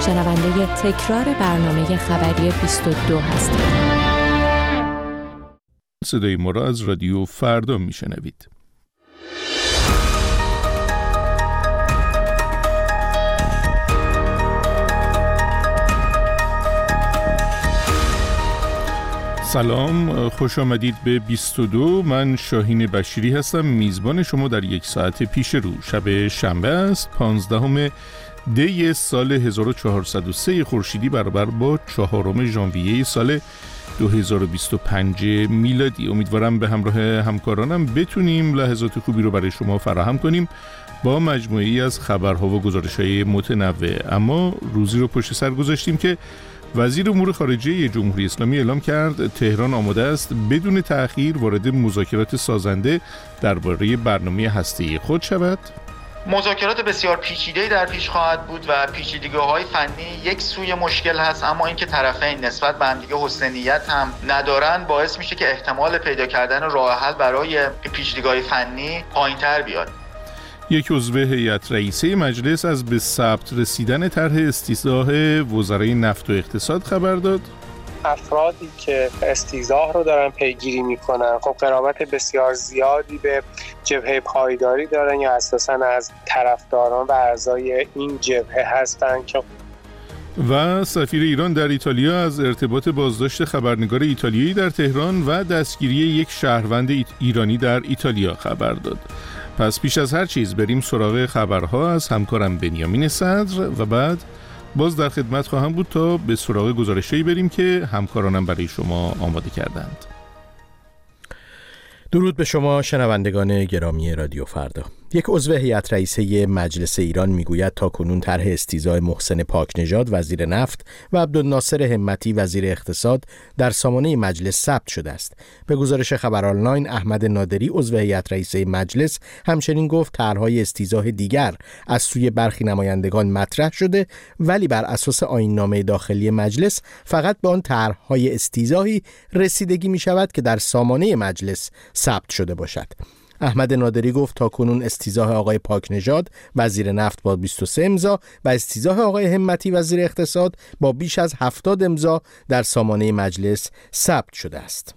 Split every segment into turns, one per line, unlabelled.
شنونده تکرار برنامه خبری 22 هستید.
صدای ما را از رادیو فردا میشنوید. سلام، خوش آمدید به 22. من شاهین بشیری هستم، میزبان شما در یک ساعت پیش رو. شب شنبه است، 15 دی سال 1403 خورشیدی برابر با 4 ژانویه سال 2025 میلادی. امیدوارم به همراه همکارانم بتونیم لحظات خوبی رو برای شما فراهم کنیم با مجموعه‌ای از خبرها و گزارش‌های متنوع. اما روزی رو پشت سر گذاشتیم که وزیر امور خارجه جمهوری اسلامی اعلام کرد تهران آماده است بدون تأخیر وارد مذاکرات سازنده درباره برنامه هسته‌ای خود شود.
مذاکرات بسیار پیچیده‌ای در پیش خواهد بود و پیچیدگی‌های فنی یک سوی مشکل هست، اما اینکه طرفین نسبت به همدیگه حسن نیت هم ندارن باعث میشه که احتمال پیدا کردن راه حل برای پیچیدگی‌های فنی پایین‌تر بیاد.
یک عضو هیئت رئیسه مجلس از به ثبت رسیدن طرح استیضاح وزرای نفت و اقتصاد خبر داد.
افرادی که استیضاح رو دارن پیگیری میکنن خب قرابت بسیار زیادی به جبهه پایداری دارن یا اساساً از طرفداران و اعضای این جبهه هستن. که
و سفیر ایران در ایتالیا از ارتباط بازداشت خبرنگار ایتالیایی در تهران و دستگیری یک شهروند ایرانی در ایتالیا خبر داد. پس پیش از هر چیز بریم سراغ خبرها از همکارم بنیامین صدر و بعد باز در خدمت خواهم بود تا به سراغ گزارشی بریم که همکارانم برای شما آماده کردند.
درود به شما شنوندگان گرامی رادیو فردا. یک عضو هیئت رئیسه مجلس ایران میگوید تاکنون طرح استیضاح محسن پاکنژاد وزیر نفت و عبدالناصر همتی وزیر اقتصاد در سامانه مجلس ثبت شده است. به گزارش خبر آنلاین احمد نادری عضو هیئت رئیسه مجلس همچنین گفت طرح‌های استیضاح دیگر از سوی برخی نمایندگان مطرح شده، ولی بر اساس آیین‌نامه داخلی مجلس فقط به آن طرح‌های استیضاحی رسیدگی می‌شود که در سامانه مجلس ثبت شده باشد. احمد نادری گفت تاکنون استیضاح آقای پاکنژاد وزیر نفت با 23 امضا و استیضاح آقای همتی وزیر اقتصاد با بیش از 70 امضا در سامانه مجلس ثبت شده است.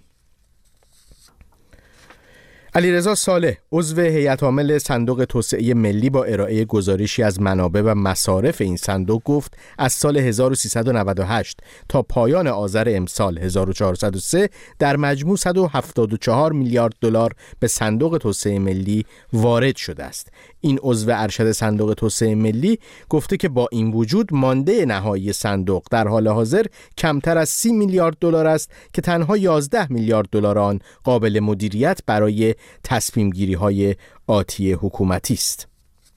علیرضا صالح عضو هیئت عامل صندوق توسعه ملی با ارائه گزارشی از منابع و مصارف این صندوق گفت از سال 1398 تا پایان آذر امسال 1403 در مجموع 174 میلیارد دلار به صندوق توسعه ملی وارد شده است. این عضو ارشد صندوق توسعه ملی گفته که با این وجود مانده نهایی صندوق در حال حاضر کمتر از 30 میلیارد دلار است که تنها 11 میلیارد دلار آن قابل مدیریت برای تصمیم گیری های آتی حکومتی است.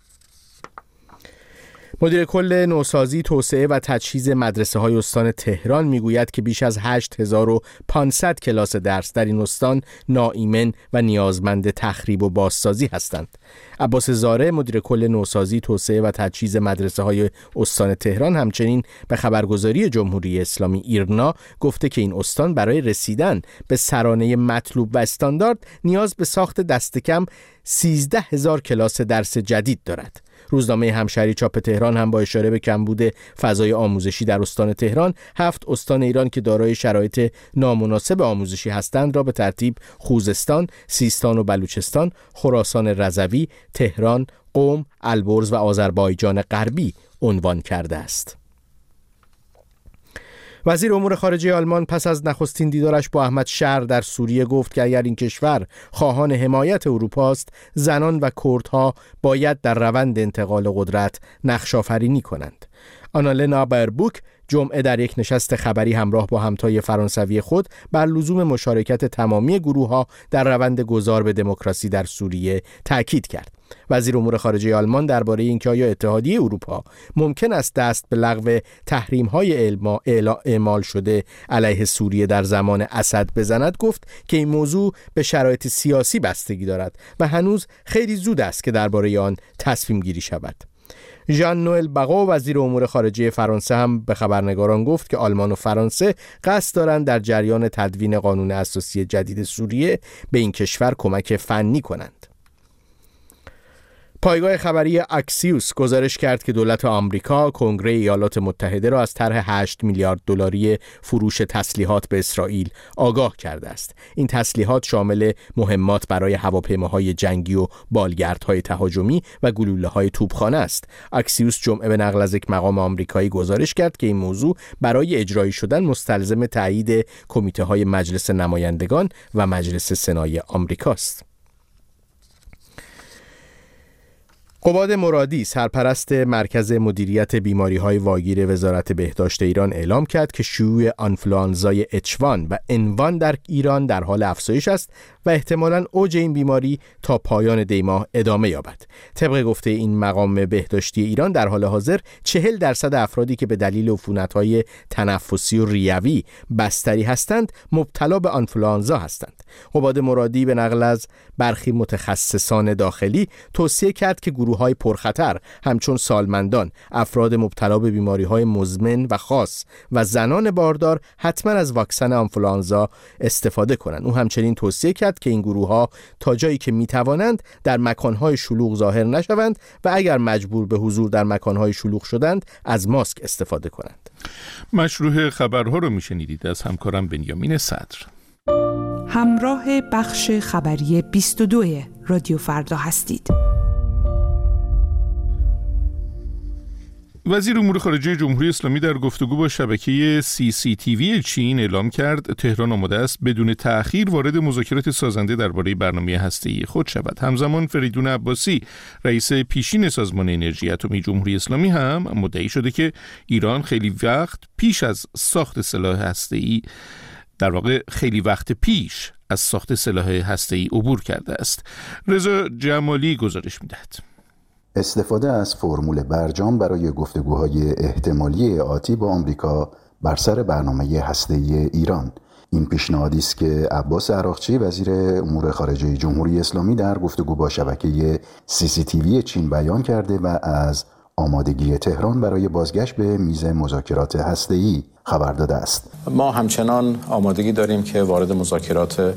مدیر کل نوسازی، توسعه و تجهیز مدرسه های استان تهران میگوید که بیش از 8500 کلاس درس در این استان ناایمن و نیازمند تخریب و بازسازی هستند. عباس زاره مدیر کل نوسازی، توسعه و تجهیز مدرسه های استان تهران همچنین به خبرگزاری جمهوری اسلامی ایرنا گفته که این استان برای رسیدن به سرانه مطلوب و استاندارد نیاز به ساخت دست کم 13000 کلاس درس جدید دارد. روزنامه همشهری چاپ تهران هم با اشاره به کمبود فضای آموزشی در استان تهران 7 استان ایران که دارای شرایط نامناسب آموزشی هستند را به ترتیب خوزستان، سیستان و بلوچستان، خراسان رضوی، تهران، قم، البرز و آذربایجان غربی عنوان کرده است. وزیر امور خارجه آلمان پس از نخستین دیدارش با احمد شر در سوریه گفت که اگر این کشور خواهان حمایت اروپا است، زنان و کردها باید در روند انتقال قدرت نقش آفرینی کنند. آنالنا بایربوک جمعه در یک نشست خبری همراه با همتای فرانسوی خود بر لزوم مشارکت تمامی گروه‌ها در روند گذار به دموکراسی در سوریه تاکید کرد. وزیر امور خارجه آلمان درباره اینکه آیا اتحادیه اروپا ممکن است دست به لغو تحریم‌های اعمال شده علیه سوریه در زمان اسد بزند گفت که این موضوع به شرایط سیاسی بستگی دارد و هنوز خیلی زود است که درباره آن تصمیم گیری شود. ژان نوئل باغو وزیر امور خارجه فرانسه هم به خبرنگاران گفت که آلمان و فرانسه قصد دارند در جریان تدوین قانون اساسی جدید سوریه به این کشور کمک فنی کنند. پایگاه خبری اکسیوس گزارش کرد که دولت آمریکا کنگره ایالات متحده را از طرح 8 میلیارد دلاری فروش تسلیحات به اسرائیل آگاه کرده است. این تسلیحات شامل مهمات برای هواپیماهای جنگی و بالگردهای تهاجمی و گلوله‌های توپخانه است. اکسیوس جمعه به نقل از یک مقام آمریکایی گزارش کرد که این موضوع برای اجرایی شدن مستلزم تایید کمیته‌های مجلس نمایندگان و مجلس سنای آمریکاست. قباد مرادی سرپرست مرکز مدیریت بیماری‌های واگیر وزارت بهداشت ایران اعلام کرد که شیوع آنفلوانزای H1 و N1 در ایران در حال افزایش است و احتمالاً اوج این بیماری تا پایان دی ماه ادامه یابد. طبق گفته این مقام بهداشتی ایران در حال حاضر 40% افرادی که به دلیل عفونت‌های تنفسی و ریوی بستری هستند مبتلا به آنفلوانزا هستند. قباد مرادی به نقل از برخی متخصصان داخلی توصیه کرد که گروه‌های پرخطر همچون سالمندان، افراد مبتلا به بیماری‌های مزمن و خاص و زنان باردار حتما از واکسن آنفلوانزا استفاده کنند. او همچنین توصیه کرد که این گروه‌ها تا جایی که می‌توانند در مکان‌های شلوغ ظاهر نشوند و اگر مجبور به حضور در مکان‌های شلوغ شدند از ماسک استفاده کنند.
مشروع خبرها رو میشنیدید از همکارم بنیامین صدر.
همراه بخش خبری 22 رادیو فردا هستید.
وزیر امور خارجه جمهوری اسلامی در گفتگو با شبکه CCTV چین اعلام کرد تهران آماده است بدون تأخیر وارد مذاکرات سازنده درباره برنامه هسته‌ای خود شود. همزمان فریدون عباسی رئیس پیشین سازمان انرژی اتمی جمهوری اسلامی هم مدعی شده که ایران خیلی وقت پیش از ساخت سلاح هسته‌ای در واقع خیلی وقت پیش از ساخت سلاح هسته‌ای عبور کرده است. رضا جمالی گزارش می‌دهد.
استفاده از فرمول برجام برای گفتگوهای احتمالی آتی با آمریکا بر سر برنامه هسته‌ای ایران. این پیشنهادی است که عباس عراقچی وزیر امور خارجه جمهوری اسلامی در گفتگو با شبکه CCTV چین بیان کرده و از آمادگی تهران برای بازگشت به میز مذاکرات هسته‌ای خبر داده است.
ما همچنان آمادگی داریم که وارد مذاکرات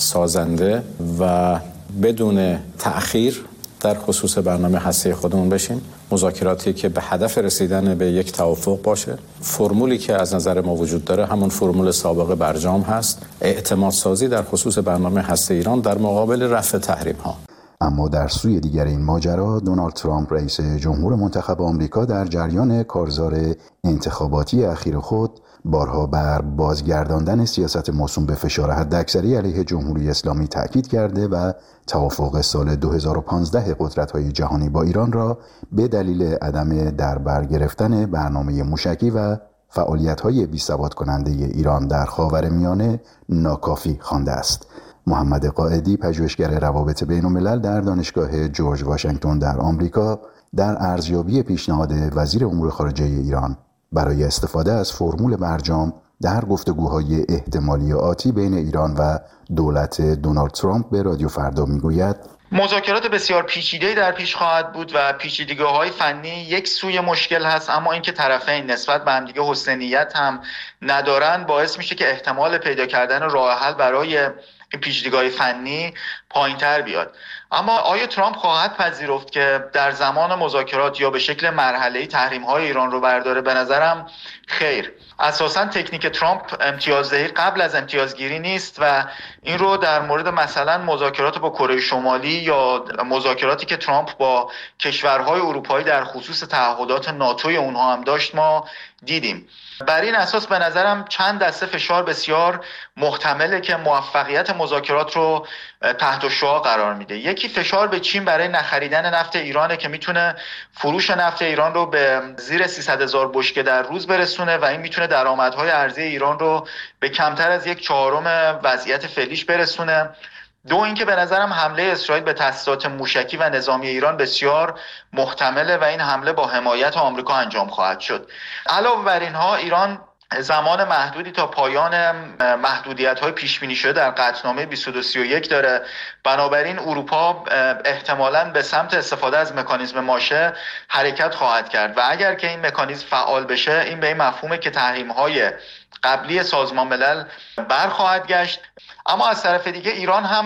سازنده و بدون تأخیر در خصوص برنامه هسته‌ای خودمون بشیم. مذاکراتی که به هدف رسیدن به یک توافق باشه. فرمولی که از نظر ما وجود داره همون فرمول سابق برجام هست. اعتماد سازی در خصوص برنامه هسته ایران در مقابل رفع تحریم ها.
اما در سوی دیگر این ماجرا دونالد ترامپ رئیس جمهور منتخب آمریکا در جریان کارزار انتخاباتی اخیر خود بارها بر بازگرداندن سیاست موسوم به فشار حداکثری علیه جمهوری اسلامی تاکید کرده و توافق سال 2015 قدرت‌های جهانی با ایران را به دلیل عدم در بر گرفتن برنامه موشکی و فعالیت‌های بی‌ثبات کننده ایران در خاورمیانه ناکافی خوانده است. محمد قائدی پژوهشگر روابط بین‌الملل در دانشگاه جورج واشنگتن در آمریکا در ارزیابی پیشنهاد وزیر امور خارجه ایران برای استفاده از فرمول برجام در گفتگوهای احتمالی آتی بین ایران و دولت دونالد ترامپ به رادیو فردا میگوید
مذاکرات بسیار پیچیده‌ای در پیش خواهد بود و پیچیدگی‌های فنی یک سوی مشکل هست، اما اینکه طرفین نسبت به همدیگه حسن نیت هم ندارن باعث میشه که احتمال پیدا کردن راه حل برای این پیچیدگی‌های فنی پایین‌تر بیاد. اما آیا ترامپ خواهد پذیرفت که در زمان مذاکرات یا به شکل مرحله‌ای تحریم‌های ایران رو برداره؟ به نظرم خیر. اساساً تکنیک ترامپ امتیازدهی قبل از امتیازگیری نیست و این رو در مورد مثلا مذاکرات با کره شمالی یا مذاکراتی که ترامپ با کشورهای اروپایی در خصوص تعهدات ناتوی اونها هم داشت ما دیدیم. بر این اساس به نظرم چند دسته فشار بسیار محتمله که موفقیت مذاکرات رو تحت شعاع قرار میده. یکی فشار به چین برای نخریدن نفت ایرانه که میتونه فروش نفت ایران رو به زیر 300,000 بشکه در روز برسونه و این میتونه درآمدهای ارزی ایران رو به کمتر از 1/4 وضعیت فعلیش برسونه. دو اینکه به نظرم حمله اسرائیل به تاسیسات موشکی و نظامی ایران بسیار محتمله و این حمله با حمایت آمریکا انجام خواهد شد. علاوه بر اینها ایران زمان محدودی تا پایان محدودیت‌های پیش‌بینی شده در قطعنامه 2231 داره. بنابراین اروپا احتمالاً به سمت استفاده از مکانیزم ماشه حرکت خواهد کرد و اگر که این مکانیزم فعال بشه این به این مفهومه که تحریم‌های قبلی سازمان ملل برخواهد گشت. اما از طرف دیگه ایران هم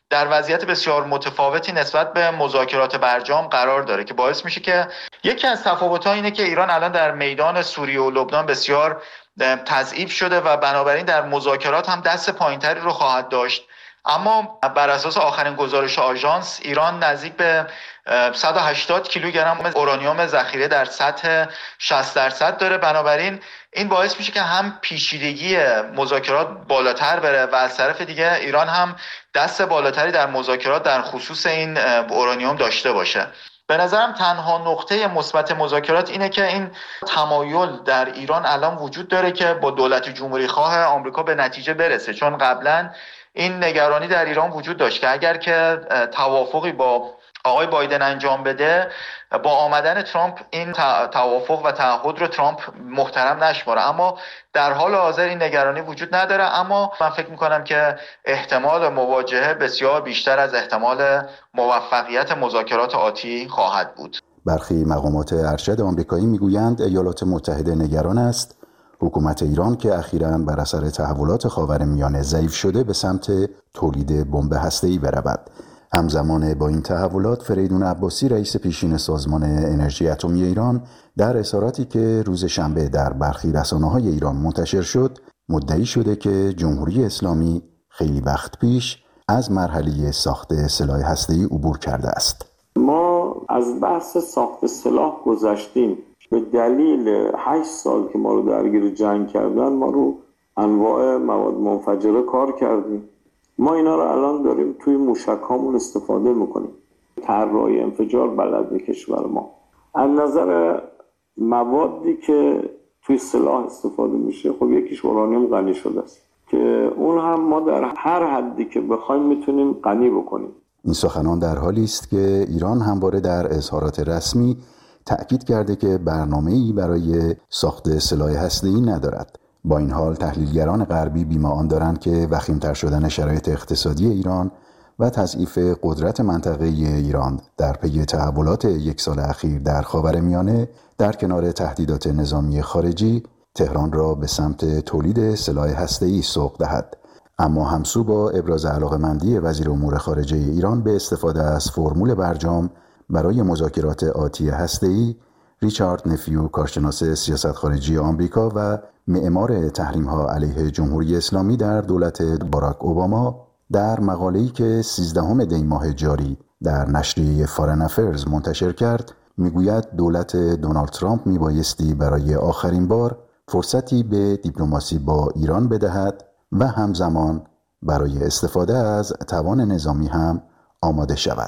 در وضعیت بسیار متفاوتی نسبت به مذاکرات برجام قرار داره که باعث میشه که یکی از تفاوت‌ها اینه که ایران الان در میدان سوریه و لبنان بسیار تضعیف شده و بنابراین در مذاکرات هم دست پایین‌تری رو خواهد داشت. اما بر اساس آخرین گزارش آژانس ایران نزدیک به 180 کیلوگرم اورانیوم ذخیره در سطح 60% داره. بنابراین این باعث میشه که هم پیچیدگی مذاکرات بالاتر بره و از طرف دیگه ایران هم دست بالاتری در مذاکرات در خصوص این اورانیوم داشته باشه. به نظرم تنها نقطه مثبت مذاکرات اینه که این تمایل در ایران الان وجود داره که با دولت جمهوری خواه آمریکا به نتیجه برسه، چون قبلا این نگرانی در ایران وجود داشت که اگر که توافقی با آقای بایدن انجام بده، با آمدن ترامپ این توافق و تعهد رو ترامپ محترم نشماره. اما در حال حاضر این نگرانی وجود نداره، اما من فکر میکنم که احتمال مواجهه بسیار بیشتر از احتمال موفقیت مذاکرات آتی خواهد بود.
برخی مقامات ارشد آمریکایی میگویند ایالات متحده نگران است حکومت ایران که اخیراً بر اثر تحولات خاورمیانه ضعیف شده به سمت تولید بمب هسته‌ای برود. همزمان با این تحولات فریدون عباسی رئیس پیشین سازمان انرژی اتمی ایران در اظهاراتی که روز شنبه در برخی رسانه‌های ایران منتشر شد مدعی شده که جمهوری اسلامی خیلی وقت پیش از مرحله ساخت سلاح هسته‌ای عبور کرده است.
ما از بحث ساخت سلاح گذشتیم. به دلیل 8 سال که ما رو درگیر جنگ کردن، ما رو انواع مواد منفجره کار کردیم. ما اینا رو الان داریم توی موشک‌هامون استفاده میکنیم. طراحی انفجار بلد کشور ما. از نظر موادی که توی سلاح استفاده میشه، خب یکیش اورانیوم غنی شده است که اون هم ما در هر حدی که بخوایم میتونیم غنی بکنیم.
این سخنان در حالی است که ایران همواره در اظهارات رسمی تأکید کرده که برنامه‌ای برای ساخت سلاح هسته‌ای ندارد. با این حال تحلیلگران غربی بی‌معان دارند که وخیم‌تر شدن شرایط اقتصادی ایران و تضعیف قدرت منطقه‌ای ایران در پی تحولات یک سال اخیر در خاورمیانه در کنار تهدیدات نظامی خارجی تهران را به سمت تولید سلاح هسته‌ای سوق دهد. اما همسو با ابراز علاقه‌مندی وزیر امور خارجه ایران به استفاده از فرمول برجام برای مذاکرات آتی هسته‌ای، ریچارد نفیو کارشناس سیاست خارجی آمریکا و معمار تحریم‌ها علیه جمهوری اسلامی در دولت باراک اوباما در مقاله‌ای که 13 دی ماه جاری در نشریه فارن افیرز منتشر کرد میگوید دولت دونالد ترامپ میبایستی برای آخرین بار فرصتی به دیپلماسی با ایران بدهد و همزمان برای استفاده از توان نظامی هم آماده شود.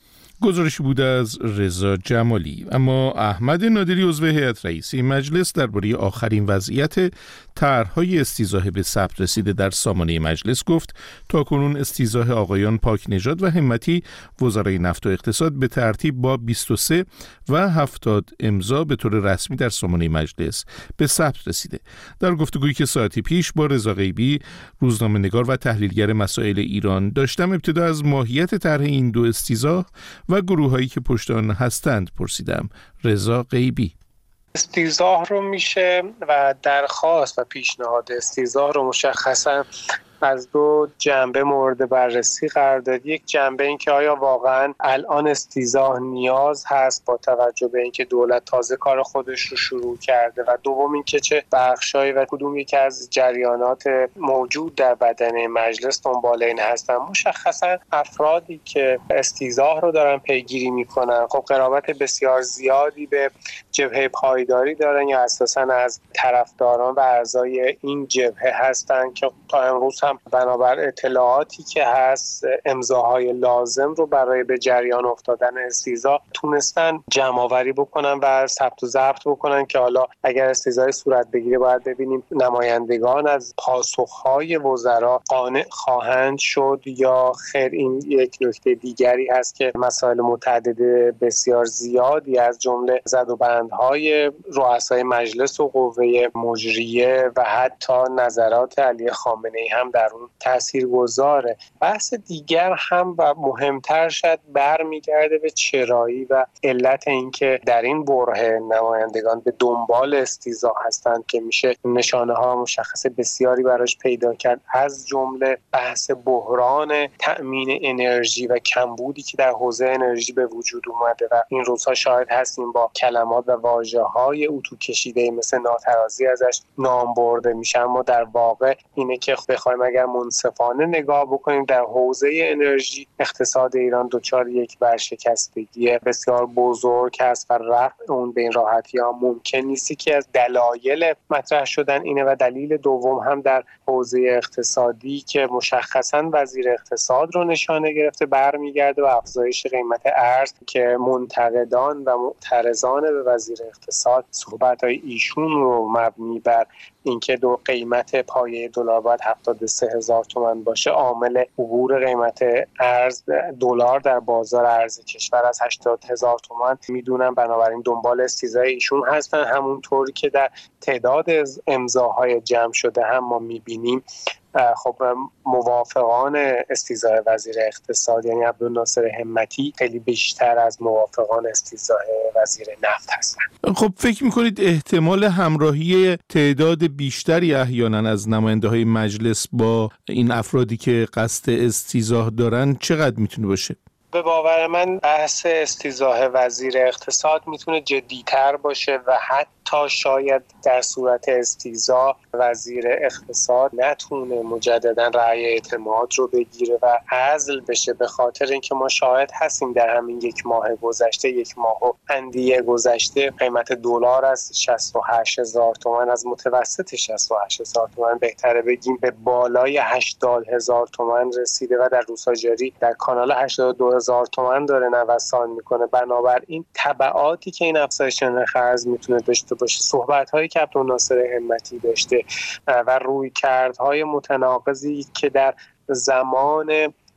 گزارشی بود از رضا جمالی. اما احمد نادری عضو هیئت رئیسه مجلس درباره آخرین وضعیت طرح‌های استیضاح به ثبت رسیده در سامانه مجلس گفت تاکنون استیضاح آقایان پاکنژاد و همتی وزرای نفت و اقتصاد به ترتیب با 23 و 70 امضا به طور رسمی در سامانه مجلس به ثبت رسیده. در گفتگویی که ساعتی پیش با رضا غیبی روزنامه‌نگار و تحلیلگر مسائل ایران داشتم، ابتدا از ماهیت طرح این دو استیضاح و گروه‌هایی که پشت آن هستند پرسیدم. رضا غیبی:
استیضاح رو میشه و درخواست و پیشنهاد استیضاح رو مشخصا از دو جنبه مورد بررسی قرار داد. یک جنبه این که آیا واقعا الان استیضاح نیاز هست با توجه به اینکه دولت تازه کار خودش رو شروع کرده، و دوم این که چه بخشایی و کدوم یک از جریانات موجود در بدن مجلس دنبال این هستن. مشخصا افرادی که استیضاح رو دارن پیگیری میکنن خب قرابت بسیار زیادی به جبهه پایداری دارن یا اساسا از طرفداران و اعضای این جبهه هستن که تا امروز هم بنابر اطلاعاتی که هست امضاهای لازم رو برای به جریان افتادن استیضاح تونستن جمع‌آوری بکنن و ثبت و ضبط بکنن که حالا اگر استیضاح صورت بگیره باید ببینیم نمایندگان از پاسخهای وزرا قانع خواهند شد یا خیر. این یک نکته دیگری هست که مسائل متعدد بسیار زیادی از جمله زد و بند برایندهای رؤسای مجلس و قوه مجریه و حتی نظرات علی خامنه‌ای هم در اون تاثیرگذاره. بحث دیگر هم و مهمتر شاید برمیگرده به چرایی و علت اینکه در این برهه نمایندگان به دنبال استیضاح هستند که میشه نشانه ها مشخص بسیاری براش پیدا کرد، از جمله بحث بحران تأمین انرژی و کمبودی که در حوزه انرژی به وجود اومده و این روزها شاهد هستیم با کلمات و واژه‌های اتو کشیده مثل ناترازی ازش نام برده میشه، اما در واقع اینه که بخوایم اگر منصفانه نگاه بکنیم در حوزه انرژی اقتصاد ایران دچار یک ورشکستگی بسیار بزرگ است و رفع اون به این راحتی ها ممکن نیست. که از دلایل مطرح شدن اینه و دلیل دوم هم در حوزه اقتصادی که مشخصاً وزیر اقتصاد رو نشانه گرفته برمیگرده و افزایش قیمت ارز که منتقدان و معترضان به وزیر اقتصاد صحبت‌های ایشون رو مبنی بر اینکه قیمت پایه دلار باید 73,000 تومان باشه، عامل عبور قیمت ارز دلار در بازار ارز کشور از 80,000 تومان میدونن. بنابراین دنبال استیضاح ایشون هستن، همونطوری که در تعداد امضاهای جمع شده هم ما میبینیم. خب موافقان استیضاح وزیر اقتصاد یعنی عبدالناصر همتی خیلی بیشتر از موافقان استیضاح وزیر نفت هستند.
خب فکر میکنید احتمال همراهی تعداد بیشتری احیانا از نماینده‌های مجلس با این افرادی که قصد استیضاح دارن چقدر میتونه باشه؟
به باور من بحث استیضاح وزیر اقتصاد میتونه جدی‌تر باشه و حتی شاید در صورت استیضاح وزیر اقتصاد نتونه مجددا رأی اعتماد رو بگیره و عزل بشه، به خاطر اینکه ما شاهد هستیم در همین یک ماه گذشته، یک ماه و اندیه گذشته، قیمت دلار از 68,000 تومان، از متوسط 68,000 تومان بهتره بگیم، به بالای 80,000 تومان رسیده و در روزها جاری در کانال 82,000 تومان داره نوسان میکنه. بنابراین تبعاتی که این افزایش نرخ ارز میتونه داشته باشه، صحبت‌هایی که عبدالناصر همتی داشته و رویکردهای متناقضی که در زمان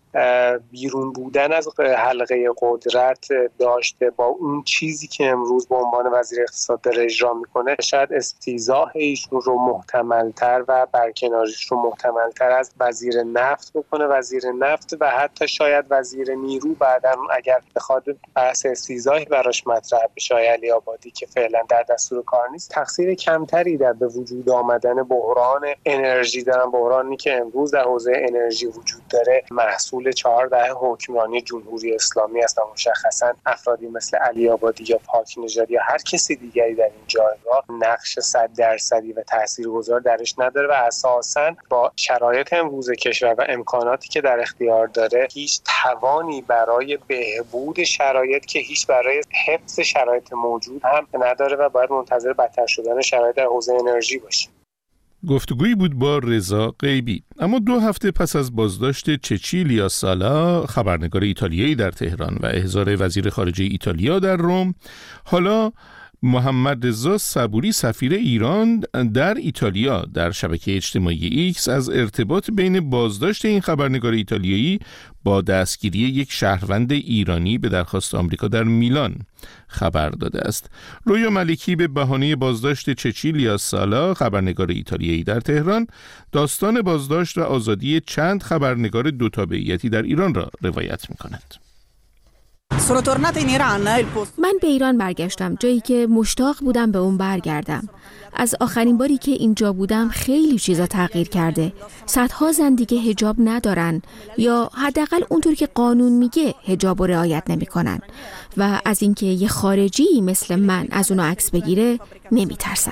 بیرون بودن از حلقه قدرت داشته با اون چیزی که امروز به عنوان وزیر اقتصاد داره اجرا میکنه، شاید استیضاح ایشون رو محتملتر و برکناریش رو محتملتر از وزیر نفت بکنه. وزیر نفت و حتی شاید وزیر نیرو بعداً اگر بخواد بحث استیضاحی براش مطرح بشه، علی آبادی که فعلا در دستور کار نیست، تقصیر کمتری در به وجود آمدن بحران انرژی دارن. بحرانی که امروز در حوزه انرژی وجود داره محصول 14 حکمرانی جمهوری اسلامی است و مشخصا افرادی مثل علی آبادی یا پاک نژاد یا هر کسی دیگری در این جایگاه نقش 100% و تاثیرگذار درش نداره و اساساً با شرایط امروز کشور و امکاناتی که در اختیار داره هیچ توانی برای بهبود شرایط که هیچ برای حفظ شرایط موجود هم نداره و باید منتظر بدتر شدن شرایط در حوزه انرژی باشه.
گفتگویی بود با رضا غیبی. اما 2 هفته پس از بازداشت چچیلیا سالا، خبرنگار ایتالیایی در تهران و احضار وزیر خارجه ایتالیا در روم، حالا محمد رضا صبوری سفیر ایران در ایتالیا در شبکه اجتماعی ایکس از ارتباط بین بازداشت این خبرنگار ایتالیایی با دستگیری یک شهروند ایرانی به درخواست آمریکا در میلان خبر داده است. رویا ملکی به بهانه بازداشت چچیلیا سالا، خبرنگار ایتالیایی در تهران، داستان بازداشت و آزادی چند خبرنگار دو تابعیتی در ایران را روایت می‌کند.
من به ایران برگشتم، جایی که مشتاق بودم به اون برگردم. از آخرین باری که اینجا بودم خیلی چیزا تغییر کرده. صدها زن دیگه حجاب ندارن یا حداقل اونطور که قانون میگه حجاب رو رعایت نمیکنن و از اینکه یه خارجی مثل من از اونو عکس بگیره نمیترسن.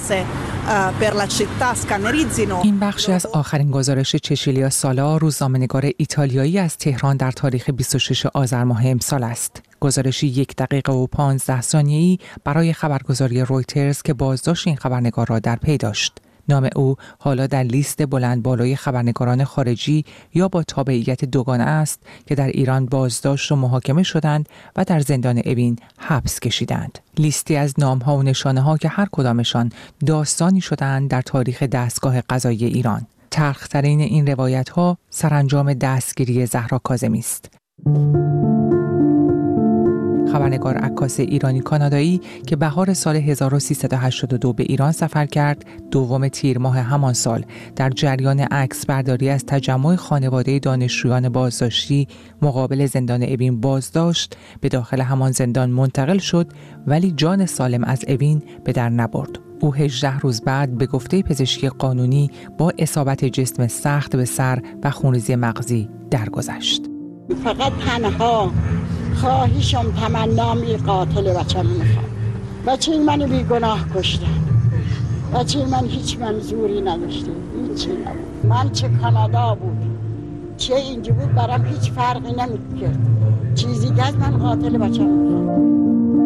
این بخشی از آخرین گزارش چچیلیا سالا، روزنامه‌نگار ایتالیایی از تهران در تاریخ 26 آذر ماه امسال است. گزارشی 1 دقیقه و 15 ثانیه‌ای برای خبرگزاری رویترز که بازداشت این خبرنگار را در پی داشت. نام او حالا در لیست بلند بالای خبرنگاران خارجی یا با تابعیت دوگانه است که در ایران بازداشت و محاکمه شدند و در زندان اوین حبس کشیدند. لیستی از نام‌ها و نشانه‌ها که هر کدامشان داستانی شدند در تاریخ دستگاه قضایی ایران. تلخ‌ترین این روایت‌ها سرانجام دستگیری زهرا کاظمی است. خبرنگار عکاس ایرانی کانادایی که بهار سال 1382 به ایران سفر کرد، دوم تیر ماه همان سال در جریان عکس برداری از تجمع خانواده دانشجویان بازداشتی مقابل زندان اوین بازداشت به داخل همان زندان منتقل شد، ولی جان سالم از اوین به در نبرد. او 18 روز بعد به گفته پزشکی قانونی با اصابت جسم سخت به سر و خونریزی مغزی درگذشت.
فقط تنها خواهشم تمنام این قاتل بچه‌م میخوام. بچه منو بیگناه کشتن. بچه من هیچ منظوری نداشته. هیچی نبود. من چه کانادا بود چه اینجا بود برام هیچ فرقی نمیکرد. چیزی که من قاتل بچه‌م میخوام.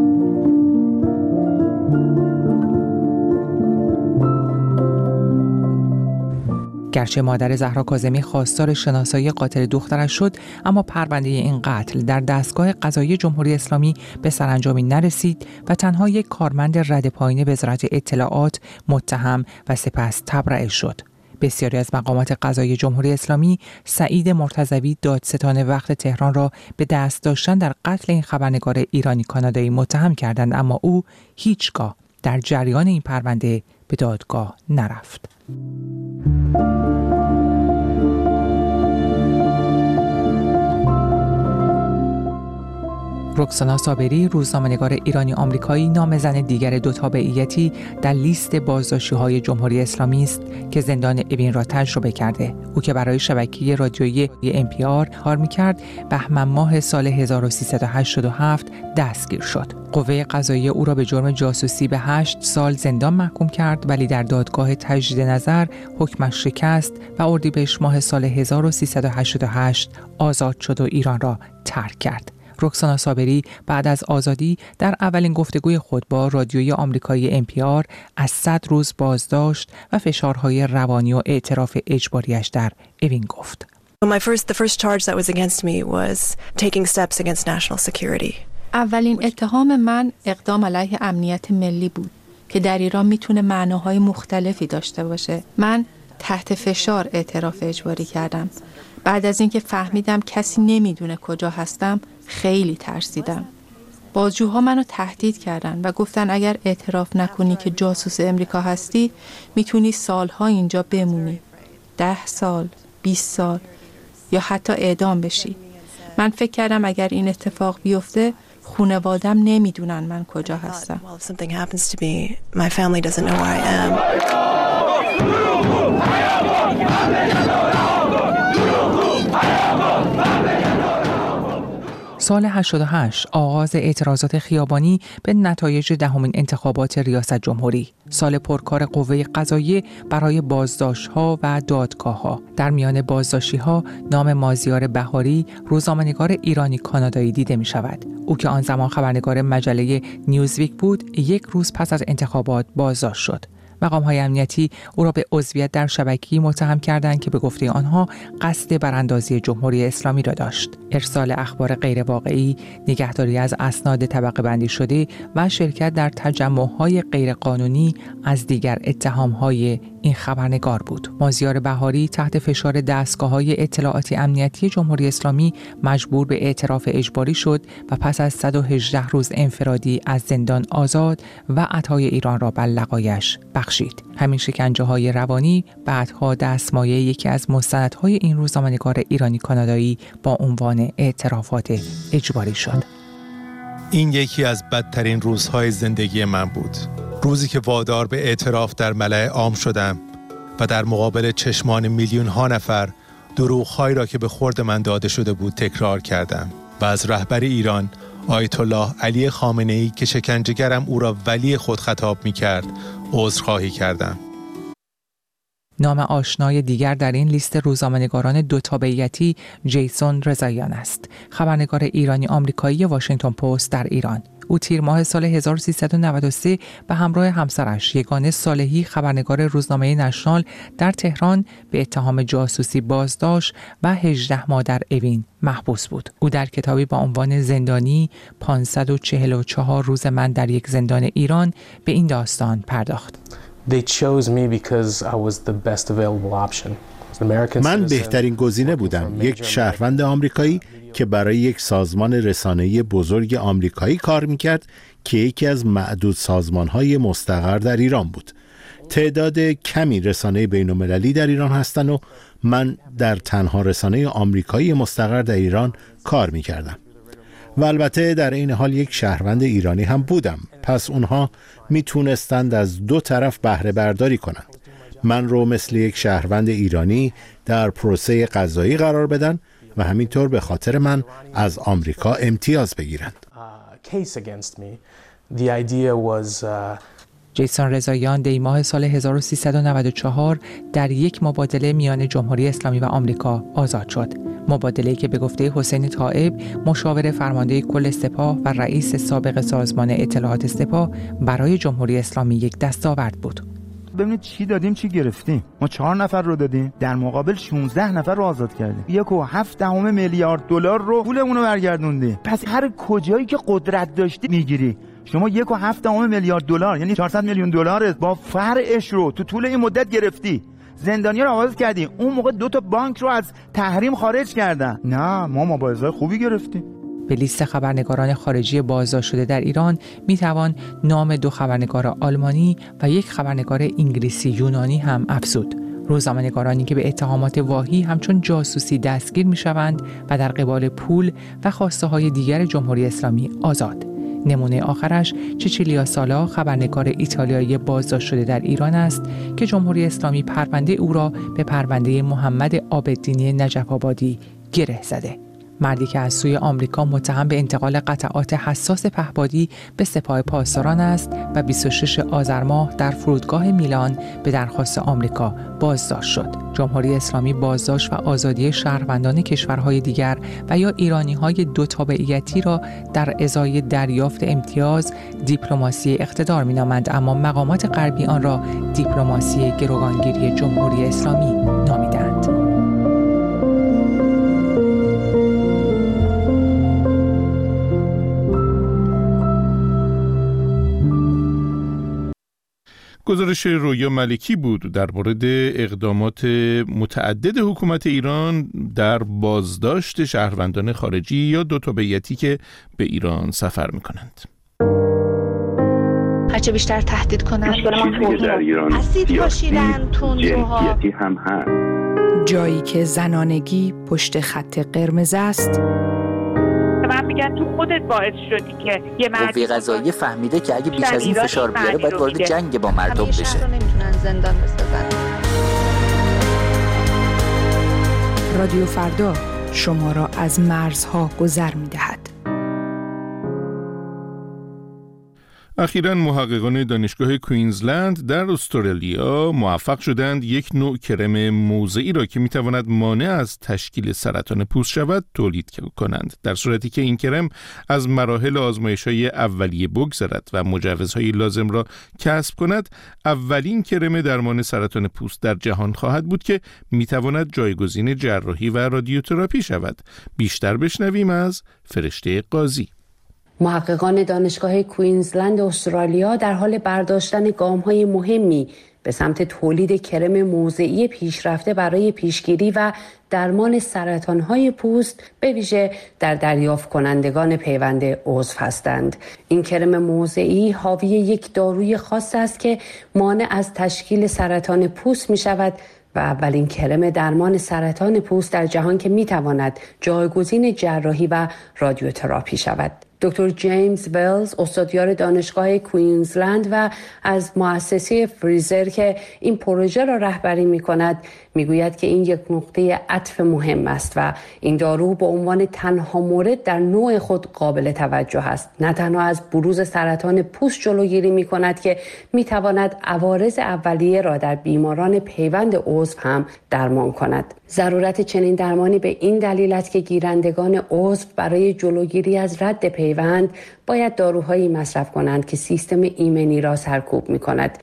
گرچه مادر زهرا کاظمی خواستار شناسایی قاتل دخترش شد، اما پرونده این قتل در دستگاه قضایی جمهوری اسلامی به سرانجامی نرسید و تنها یک کارمند رد پایین وزارت اطلاعات متهم و سپس تبرئه شد. بسیاری از مقامات قضایی جمهوری اسلامی سعید مرتضوی دادستان وقت تهران را به دست داشتن در قتل این خبرنگار ایرانی کانادایی متهم کردند، اما او هیچگاه در جریان این پرونده به دادگاه نرفت. رکسانا صابری، روزنامه‌نگار ایرانی آمریکایی، نام زن دیگر دو تابعیتی در لیست بازداشتی‌های جمهوری اسلامی است که زندان اوین را تجربه کرده. او که برای شبکه رادیویی NPR کار می‌کرد، بهمن ماه سال 1387 دستگیر شد. قوه قضاییه او را به جرم جاسوسی به 8 سال زندان محکوم کرد، ولی در دادگاه تجدید نظر حکمش شکست و اردیبهشت ماه سال 1388 آزاد شد و ایران را ترک کرد. رکسانا صابری بعد از آزادی در اولین گفتگوی خود با رادیوی آمریکایی NPR از 100 روز بازداشت و فشارهای روانی و اعتراف اجباریش در اوین گفت.
The first charge that was against me was taking steps against national security.
اولین اتهام من اقدام علیه امنیت ملی بود که در ایران میتونه معناهای مختلفی داشته باشه. من تحت فشار اعتراف اجباری کردم. بعد از اینکه فهمیدم کسی نمیدونه کجا هستم، خیلی ترسیدم. بازجوها منو تهدید کردن و گفتن اگر اعتراف نکنی که جاسوس امریکا هستی، میتونی سالها اینجا بمونی. 10 سال، 20 سال یا حتی اعدام بشی. من فکر کردم اگر این اتفاق بیفته، خانواده‌ام نمیدونن من کجا هستم.
سال 88 آغاز اعتراضات خیابانی به نتایج دهمین انتخابات ریاست جمهوری، سال پرکار قوه قضاییه برای بازداشت‌ها و دادگاه‌ها. در میان بازداشتی‌ها نام مازیار بهاری، روزنامه‌نگار ایرانی کانادایی دیده می‌شود. او که آن زمان خبرنگار مجله نیوزویک بود، 1 روز پس از انتخابات بازداشت شد. مقام‌های امنیتی او را به عضویت در شبکه‌ای متهم کردند که به گفته آنها قصد براندازی جمهوری اسلامی را داشت. ارسال اخبار غیر واقعی، نگهداری از اسناد طبقه بندی شده و شرکت در تجمع‌های غیر قانونی از دیگر اتهام‌های این خبرنگار بود. مازیار بهاری تحت فشار دستگاه‌های اطلاعاتی امنیتی جمهوری اسلامی مجبور به اعتراف اجباری شد و پس از 118 روز انفرادی از زندان آزاد و عطای ایران را بر لقایش بخشید. همین شکنجه‌های روانی بعدها دستمایه یکی از مستندهای این روزنامه‌نگار ایرانی کانادایی با عنوان اعترافات اجباری شد.
این یکی از بدترین روزهای زندگی من بود. روزی که وادار به اعتراف در ملأ عام شدم و در مقابل چشمان میلیون ها نفر دروغ‌هایی را که به خورد من داده شده بود تکرار کردم و از رهبر ایران آیت الله علی خامنه‌ای که شکنجه‌گرم او را ولی خود خطاب می‌کرد عذرخواهی کردم.
نام آشنای دیگر در این لیست روزنامه‌نگاران دو تابعیتی جیسون رضاییان است، خبرنگار ایرانی آمریکایی واشنگتن پست در ایران. او تیر ماه سال 1393 به همراه همسرش یگانه صالحی، خبرنگار روزنامه نشنال در تهران، به اتهام جاسوسی بازداشت و 18 ماه در اوین محبوس بود. او در کتابی با عنوان زندانی 544 روز من در یک زندان ایران به این داستان پرداخت.
They chose me because I was the best available option. من بهترین گزینه بودم، یک شهروند آمریکایی که برای یک سازمان رسانه‌ای بزرگ آمریکایی کار میکرد که یکی از معدود سازمان‌های مستقر در ایران بود. تعداد کمی رسانه بین‌المللی در ایران هستند و من در تنها رسانه آمریکایی مستقر در ایران کار میکردم. و البته در این حال یک شهروند ایرانی هم بودم، پس اونها میتونستند از دو طرف بهره برداری کنند. من رو مثل یک شهروند ایرانی در پروسه قضایی قرار بدن و همینطور به خاطر من از آمریکا امتیاز بگیرند.
جیسون رضاییان دی ماه سال 1394 در یک مبادله میان جمهوری اسلامی و آمریکا آزاد شد. مبادله‌ای که به گفته حسین طائب، مشاور فرمانده کل سپاه و رئیس سابق سازمان اطلاعات سپاه، برای جمهوری اسلامی یک دستاورد بود.
ببینید چی دادیم چی گرفتیم. ما 4 نفر رو دادیم، در مقابل 16 نفر رو آزاد کردیم. 1.7 میلیارد دلار رو پولمون رو برگردوندیم. پس هر کجایی که قدرت داشتی میگیری. شما 1.7 میلیارد دلار یعنی 400 میلیون دلار با فرعش رو تو طول این مدت گرفتی. زندانیان رو آزاد کردی. اون موقع 2 بانک رو از تحریم خارج کردن. نه، ما مبارزه‌های خوبی گرفتیم.
به لیست خبرنگاران خارجی بازداشت شده در ایران میتوان نام 2 خبرنگار آلمانی و 1 خبرنگار انگلیسی یونانی هم افزود. روزنامه‌نگارانی که به اتهامات واهی همچون جاسوسی دستگیر میشوند و در قبال پول و خواسته‌های دیگر جمهوری اسلامی آزاد. نمونه آخرش چچیلیا سالا، خبرنگار ایتالیایی بازداشت شده در ایران است که جمهوری اسلامی پرونده او را به پرونده محمد عابدینی نجف آبادی گره زده. مردی که از سوی آمریکا متهم به انتقال قطعات حساس پهپادی به سپاه پاسداران است و 26 آذر ماه در فرودگاه میلان به درخواست آمریکا بازداشت شد. جمهوری اسلامی بازداشت و آزادی شهروندان کشورهای دیگر و یا ایرانی‌های 2 تابعیتی را در ازای دریافت امتیاز دیپلماسی اقتدار می‌نامند، اما مقامات غربی آن را دیپلماسی گروگانگیری جمهوری اسلامی نامیدند.
گزارش رویا ملکی بود در مورد اقدامات متعدد حکومت ایران در بازداشت شهروندان خارجی یا 2 تابعیتی که به ایران سفر می‌کنند.
هرچه بیشتر تهدید کنند اسید پاشیدن تندروها
هم هست.
جایی که زنانگی پشت خط قرمز است،
من میگن تو خودت باعث شدی که یه
قوه قضاییه فهمیده که اگه بیش از این فشار بیاره باید وارد جنگ با مردم بشه.
نمیتونن زندان بسازن.
رادیو فردا شما را از مرزها گذر میدهد.
اخیراً محققان دانشگاه کوینزلند در استرالیا موفق شدند یک نوع کرم موضعی را که میتواند مانع از تشکیل سرطان پوست شود تولید کنند، در صورتی که این کرم از مراحل آزمایش‌های اولیه بگذرد و مجوزهای لازم را کسب کند. اولین کرم درمان سرطان پوست در جهان خواهد بود که میتواند جایگزین جراحی و رادیوتراپی شود. بیشتر بشنویم از فرشته قاضی.
محققان دانشگاه کوینزلند استرالیا در حال برداشتن گام‌های مهمی به سمت تولید کرم موضعی پیشرفته برای پیشگیری و درمان سرطان‌های پوست به ویژه در دریافت کنندگان پیوند عضو هستند. این کرم موضعی حاوی یک داروی خاص است که مانع از تشکیل سرطان پوست می‌شود و اولین کرم درمان سرطان پوست در جهان که می‌تواند جایگزین جراحی و رادیوتراپی شود. دکتر جیمز ولز، استادیار دانشگاه کوینزلند و از مؤسسه فریزر که این پروژه را رهبری می‌کند، میگوید که این یک نقطه عطف مهم است و این دارو به عنوان تنها مورد در نوع خود قابل توجه است. نه تنها از بروز سرطان پوست جلوگیری می‌کند که می‌تواند عوارض اولیه را در بیماران پیوند عضو هم درمان کند. ضرورت چنین درمانی به این دلیل است که گیرندگان عضو برای جلوگیری از رد پیوند باید داروهایی مصرف کنند که سیستم ایمنی را سرکوب می‌کند.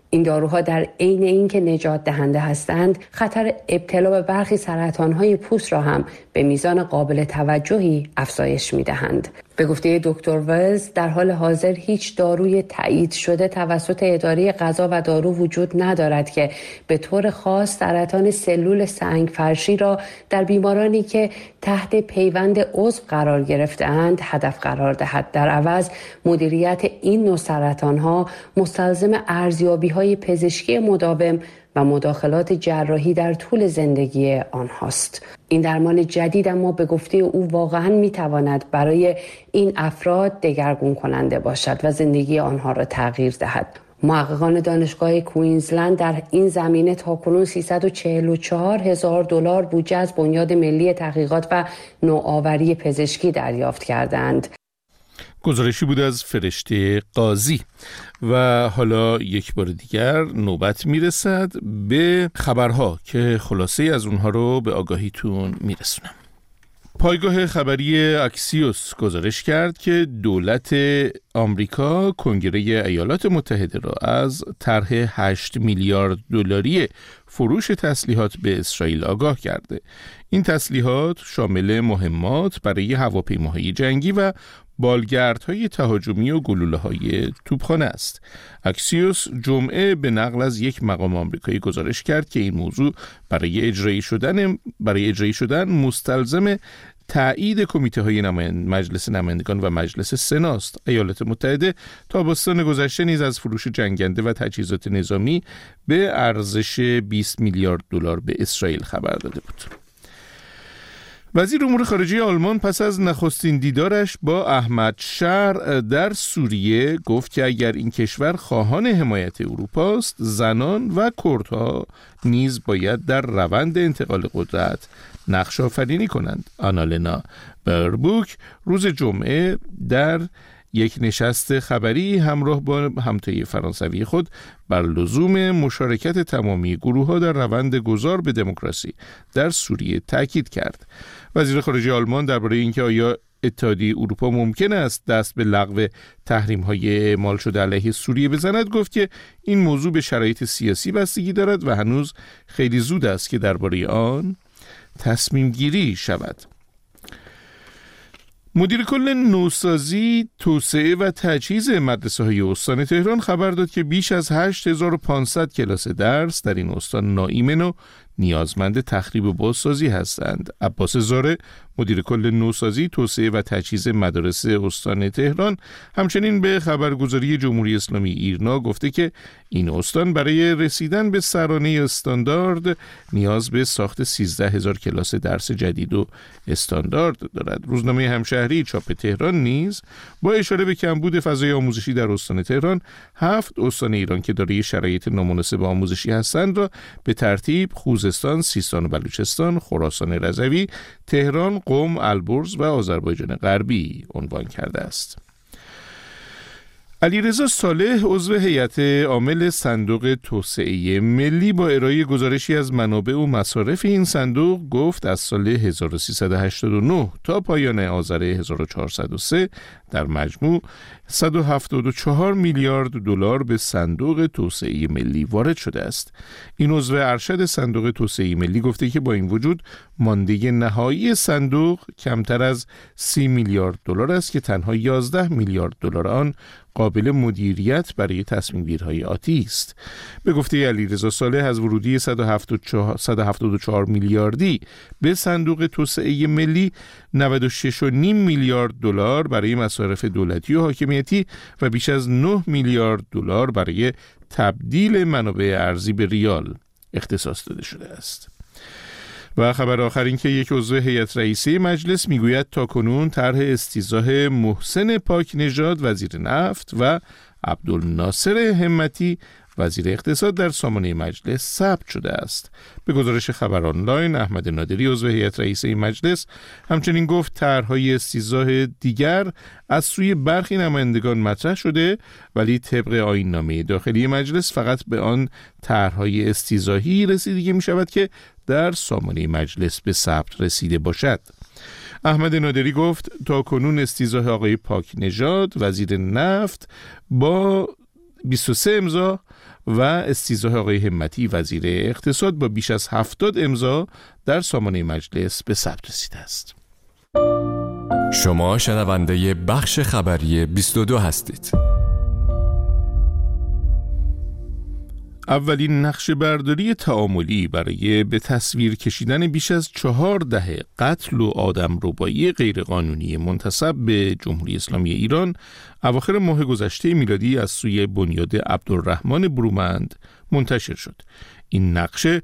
این داروها در عین اینکه نجات دهنده هستند، خطر ابتلا به برخی سرطان‌های پوست را هم به میزان قابل توجهی افزایش می‌دهند. به گفته دکتر ولز، در حال حاضر هیچ داروی تایید شده توسط اداره غذا و دارو وجود ندارد که به طور خاص سرطان سلول سنگ فرشی را در بیمارانی که تحت پیوند عضو قرار گرفته‌اند هدف قرار دهد. در عوض مدیریت این نوع سرطان‌ها مستلزم ارزیابی‌های پزشکی مداوم و مداخلات جراحی در طول زندگی آنهاست. این درمان جدید اما به گفته او واقعاً می‌تواند برای این افراد دگرگون کننده باشد و زندگی آنها را تغییر دهد. محققان دانشگاه کوینزلند در این زمینه تاکنون $344,000 بودجه از بنیاد ملی تحقیقات و نوآوری پزشکی دریافت کردند.
گزارشی بود از فرشته قاضی. و حالا یک بار دیگر نوبت میرسد به خبرها که خلاصه از اونها رو به آگاهیتون میرسونم. پایگاه خبری اکسیوس گزارش کرد که دولت آمریکا کنگره ایالات متحده را از طرح 8 میلیارد دلاری فروش تسلیحات به اسرائیل آگاه کرده. این تسلیحات شامل مهمات برای هواپیماهای جنگی و بالگردهای تهاجمی و گلوله‌های توپخانه است. اکسیوس جمعه به نقل از یک مقام آمریکایی گزارش کرد که این موضوع برای اجرایی شدن مستلزم تایید کمیته‌های مجلس نمایندگان و مجلس سناست. ایالات متحده تابستان گذشته نیز از فروش جنگنده و تجهیزات نظامی به ارزش 20 میلیارد دلار به اسرائیل خبر داده بود. وزیر امور خارجه آلمان پس از نخستین دیدارش با احمد شر در سوریه گفت که اگر این کشور خواهان حمایت اروپاست، زنان و کردها نیز باید در روند انتقال قدرت نقش آفرینی کنند. آنالنا بربوک روز جمعه در یک نشست خبری همراه با همتای فرانسوی خود بر لزوم مشارکت تمامی گروه‌ها در روند گذار به دموکراسی در سوریه تاکید کرد. وزیر خارجه آلمان درباره اینکه آیا اتحادیه اروپا ممکن است دست به لغو تحریم‌های اعمال شده علیه سوریه بزند گفت که این موضوع به شرایط سیاسی بستگی دارد و هنوز خیلی زود است که درباره آن تصمیم گیری شود. مدیر کل نوسازی، توسعه و تجهیز مدرسه‌های استان تهران خبر داد که بیش از 8500 کلاس درس در این استان ناایمن و نیازمند تخریب و بازسازی هستند. عباس زاره، مدیر کل نوسازی، توسعه و تجهیز مدارس استان تهران، همچنین به خبرگزاری جمهوری اسلامی ایرنا گفته که این استان برای رسیدن به سرانه استاندارد نیاز به ساخت 13000 کلاس درس جدید و استاندارد دارد. روزنامه همشهری چاپ تهران نیز با اشاره به کمبود فضای آموزشی در استان تهران 7 استان ایران که دارای شرایط نامناسب آموزشی هستند را به ترتیب خوزستان، سیستان و بلوچستان، خراسان رضوی، تهران، قم، البرز و آذربایجان غربی عنوان کرده است. علیرضا صالح عضو هیئت عامل صندوق توسعه ملی با ارائه گزارشی از منابع و مصارف این صندوق گفت از سال 1389 تا پایان آذر 1403 در مجموع 174 میلیارد دلار به صندوق توسعه ملی وارد شده است. این عضو ارشد صندوق توسعه ملی گفته که با این وجود مانده نهایی صندوق کمتر از 30 میلیارد دلار است که تنها 11 میلیارد دلار آن قابل مدیریت برای تصمیم گیری‌های آتی است. به گفته علیرضا صالح از ورودی 174 میلیاردی به صندوق توسعه ملی 96.5 میلیارد دلار برای مصارف دولتی و حاکمیتی و بیش از 9 میلیارد دلار برای تبدیل منابع ارزی به ریال اختصاص داده شده است. و خبر آخر این که یک عضو هیئت رئیسه مجلس میگوید تاکنون طرح استیضاح محسن پاک نژاد وزیر نفت و عبدالناصر همتی وزیر اقتصاد در سامانه مجلس ثبت شده است. به گزارش خبر آنلاین، احمد نادری عضو هیئت رئیسه مجلس همچنین گفت طرح‌های استیضاح دیگر از سوی برخی نمایندگان مطرح شده ولی طبق آیین‌نامه داخلی مجلس فقط به آن طرح‌های استیضاحی رسیدگی می‌شود که در سامانه مجلس به ثبت رسیده باشد. احمد نادری گفت تا کنون استیضاح آقای پاک نژاد وزیر نفت با 23 امضا و استیضاح آقای همتی وزیر اقتصاد با بیش از 70 امضا در سامانه مجلس به ثبت رسیده است.
شما شنونده بخش خبری 22 هستید.
اولین نقشه برداری تعاملی برای به تصویر کشیدن بیش از 4 دهه قتل و آدمربایی غیرقانونی منتسب به جمهوری اسلامی ایران اواخر ماه گذشته میلادی از سوی بنیاد عبدالرحمن برومند منتشر شد. این نقشه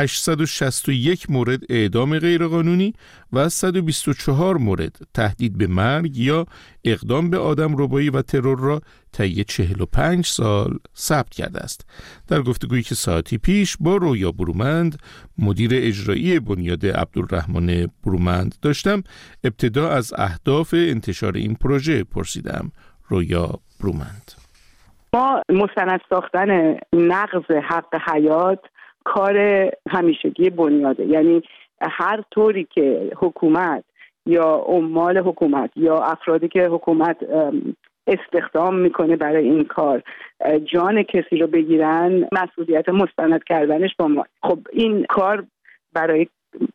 861 مورد اعدام غیرقانونی و 124 مورد تهدید به مرگ یا اقدام به آدمربایی و ترور را طی 45 سال ثبت کرده است. در گفتگویی که ساعتی پیش با رویا برومند مدیر اجرایی بنیاد عبدالرحمن برومند داشتم، ابتدا از اهداف انتشار این پروژه پرسیدم. رویا برومند:
ما مستند ساختن نقض حق حیات کار همیشگی بنیاده، یعنی هر طوری که حکومت یا عمال حکومت یا افرادی که حکومت استخدام میکنه برای این کار جان کسی رو بگیرن، مسئولیت مستند کردنش با ما. خب این کار برای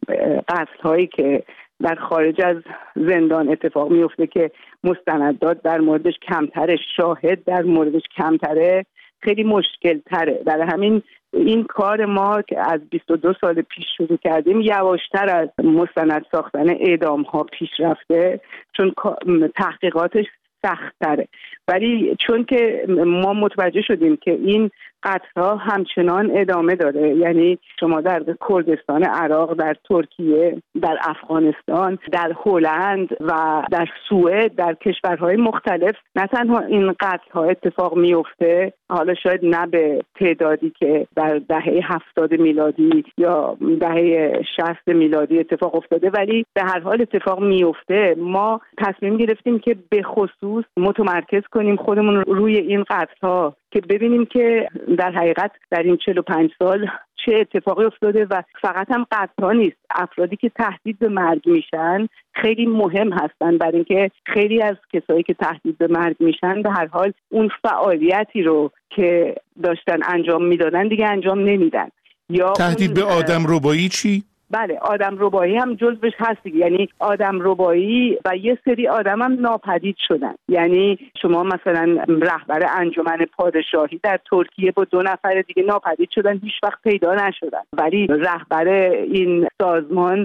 قتل هایی که در خارج از زندان اتفاق میفته که مستندات در موردش کمتره، شاهد در موردش کمتره، خیلی مشکل تره. برای همین این کار ما که از 22 سال پیش شروع کردیم یواشتر از مستند ساختن اعدام ها پیش رفته، چون تحقیقاتش سخت تره. ولی چون که ما متوجه شدیم که این قتل‌ها همچنان ادامه داره، یعنی شما در کردستان عراق، در ترکیه، در افغانستان، در هلند و در سوئد، در کشورهای مختلف نه تنها این قتل‌ها اتفاق میفته، حالا شاید نه به تعدادی که در دهه 70 میلادی یا دهه 60 میلادی اتفاق افتاده، ولی به هر حال اتفاق میفته. ما تصمیم گرفتیم که به خصوص متمرکز کنیم خودمون روی این قتل‌ها که ببینیم که در حقیقت در این 45 سال چه اتفاقی افتاده و فقط هم قتل‌ها نیست، افرادی که تهدید به مرگ میشن خیلی مهم هستن، برای اینکه خیلی از کسایی که تهدید به مرگ میشن به هر حال اون فعالیتی رو که داشتن انجام میدادن دیگه انجام نمیدن. یا
تهدید به آدمربایی چی؟
بله، آدمربایی هم جزوش هست دیگه، یعنی آدمربایی و یه سری آدم هم ناپدید شدن. یعنی شما مثلا رهبر انجمن پادشاهی در ترکیه با 2 نفر دیگه ناپدید شدن، هیچ وقت پیدا نشدن، ولی رهبر این سازمان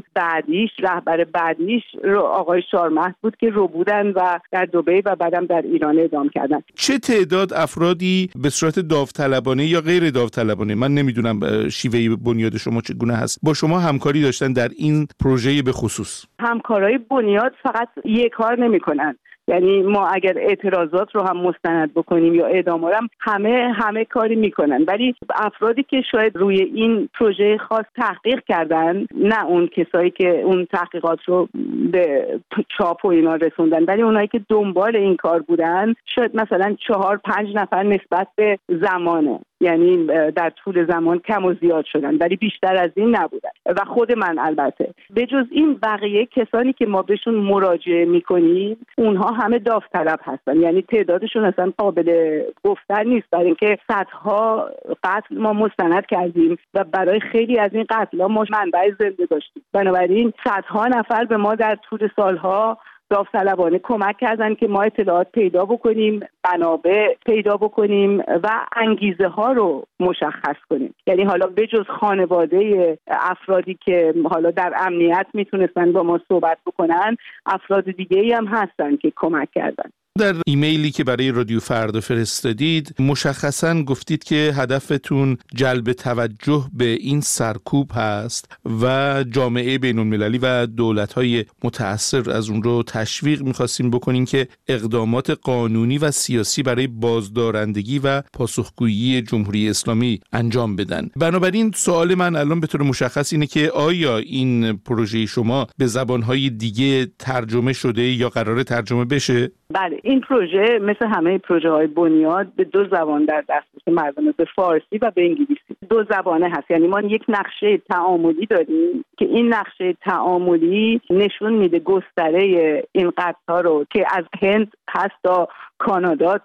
رهبر بعدیش رو آقای شارمحد بود که رو بودن و در دبی و بعدم در ایران اعدام کردن.
چه تعداد افرادی به صورت داوطلبانه یا غیر داوطلبانه، من نمیدونم شیوه بنیاد شما چگونه هست، با شما همکاری داشتن در این پروژه به خصوص؟
همکارای بنیاد فقط یک کار نمی‌کنن، یعنی ما اگر اعتراضات رو هم مستند بکنیم یا اعدام‌ها هم همه کاری میکنن، ولی افرادی که شاید روی این پروژه خاص تحقیق کردن، نه اون کسایی که اون تحقیقات رو به چاپ و اینا رسوندن، ولی اونایی که دنبال این کار بودن شاید مثلا 4-5 نفر نسبت به زمانه، یعنی در طول زمان کم و زیاد شدن، ولی بیشتر از این نبودن. و خود من البته به جز این بقیه کسانی که ما بهشون مراجعه میکنیم اونها همه داوطلب هستن، یعنی تعدادشون اصلا قابل گفتن نیست، برای اینکه صدها قتل ما مستند کردیم و برای خیلی از این قتل‌ها ما منبع زنده داشتیم. بنابراین صدها نفر به ما در طول سالها داوطلبانه کمک کردن که ما اطلاعات پیدا بکنیم، منابع پیدا بکنیم و انگیزه ها رو مشخص کنیم. یعنی حالا بجز خانواده افرادی که حالا در امنیت میتونستن با ما صحبت بکنن، افراد دیگه‌ای هم هستن که کمک کردن.
در ایمیلی که برای رادیو فردا فرستادید مشخصاً گفتید که هدفتون جلب توجه به این سرکوب هست و جامعه بین‌المللی و دولت‌های متأثر از اون رو تشویق می‌خواستیم بکنین که اقدامات قانونی و سیاسی برای بازدارندگی و پاسخگویی جمهوری اسلامی انجام بدن. بنابراین سوال من الان به طور مشخص اینه که آیا این پروژه شما به زبان‌های دیگه ترجمه شده یا قراره ترجمه بشه؟
بله، این پروژه مثل همه پروژه های بنیاد به 2 زبان در دسترس مردمه، به فارسی و به انگلیسی. 2 زبانه هست، یعنی ما یک نقشه تعاملی داریم که این نقشه تعاملی نشون میده گستره این قطعه رو که از هند هست تا کانادا تا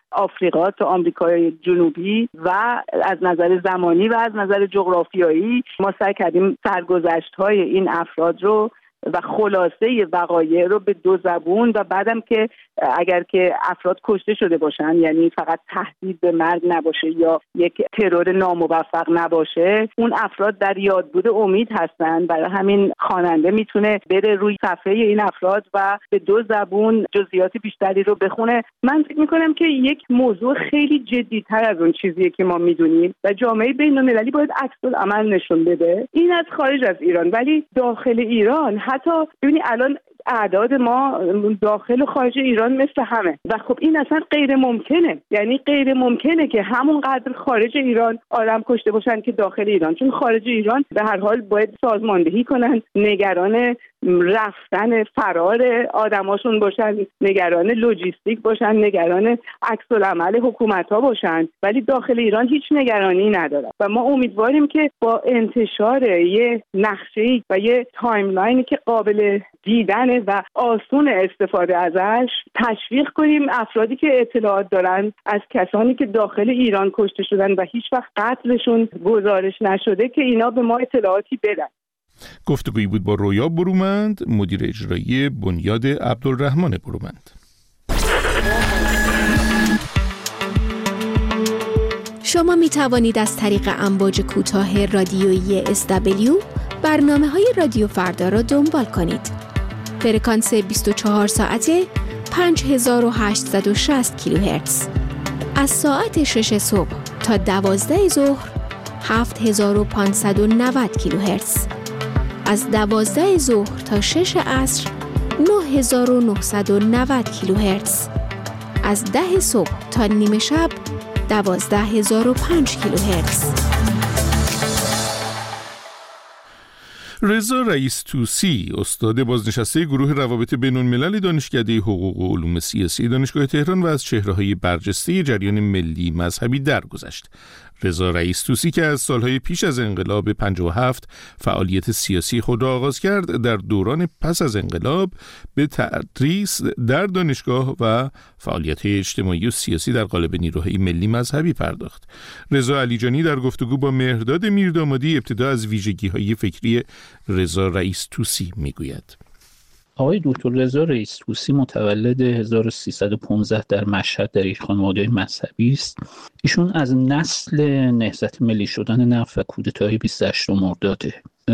آفریقا تا آمریکای جنوبی و از نظر زمانی و از نظر جغرافیایی ما سعی کردیم سرگذشت‌های این افراد رو و خلاصه وقایع رو به 2 زبون و بعدم که اگر که افراد کشته شده باشن، یعنی فقط تهدید به مرگ نباشه یا یک ترور ناموفق نباشه، اون افراد در یاد بوده امید هستن. برای همین خواننده میتونه بره روی صفحه این افراد و به 2 زبون جزئیات بیشتری رو بخونه. من فکر میکنم که یک موضوع خیلی جدی‌تر از اون چیزیه که ما میدونیم و جامعه بین‌المللی باید عکس‌العمل نشون بده. این از خارج از ایران، ولی داخل ایران حتی ببینید الان اعداد ما داخل و خارج ایران مثل همه و خب این اصلا غیر ممکنه. یعنی غیر ممکنه که همون قدر خارج ایران آدم کشته باشن که داخل ایران، چون خارج ایران به هر حال باید سازماندهی کنن، نگران رفتن فرار آدماشون باشن، نگران لوجیستیک باشن، نگران عکس‌العمل حکومت‌ها باشن، ولی داخل ایران هیچ نگرانی ندارن و ما امیدواریم که با انتشار یه نقشه‌ای و یه تایملاینی که قابل دیدن و آسون استفاده ازش تشویق کنیم افرادی که اطلاعات دارن از کسانی که داخل ایران کشته شدن و هیچ وقت قتلشون گزارش نشده که اینا به ما اطلاعاتی بدن.
گفتگویی بود با رویا برومند، مدیر اجرایی بنیاد عبدالرحمن برومند.
شما می توانید از طریق امواج کوتاه رادیویی SW برنامه‌های رادیو فردا را دنبال کنید. فرکانس 24 ساعته 5860 کیلوهرتز. از ساعت 6 صبح تا 12 ظهر 7590 کیلوهرتز. از 12 ظهر تا 6 عصر 9990 کیلوهرتز. از 10 صبح تا نیمه شب 12005 کیلوهرتز.
رضا رئیس طوسی، استاد بازنشسته گروه روابط بین‌الملل دانشکده حقوق و علوم سیاسی دانشگاه تهران و از چهره‌های برجسته جریان ملی مذهبی درگذشت. رضا رئیس طوسی که از سالهای پیش از انقلاب 57 فعالیت سیاسی خود را آغاز کرد، در دوران پس از انقلاب به تدریس در دانشگاه و فعالیت اجتماعی و سیاسی در قالب نیروهای ملی مذهبی پرداخت. رضا علیجانی در گفتگو با مهرداد میردامادی ابتدا از ویژگی‌های فکری رضا رئیس طوسی میگوید.
آقای دکتر رضا رئیس طوسی متولد 1315 در مشهد در یک خانواده مذهبی است. ایشون از نسل نهضت ملی شدن نفت و کودتای 28 مرداده.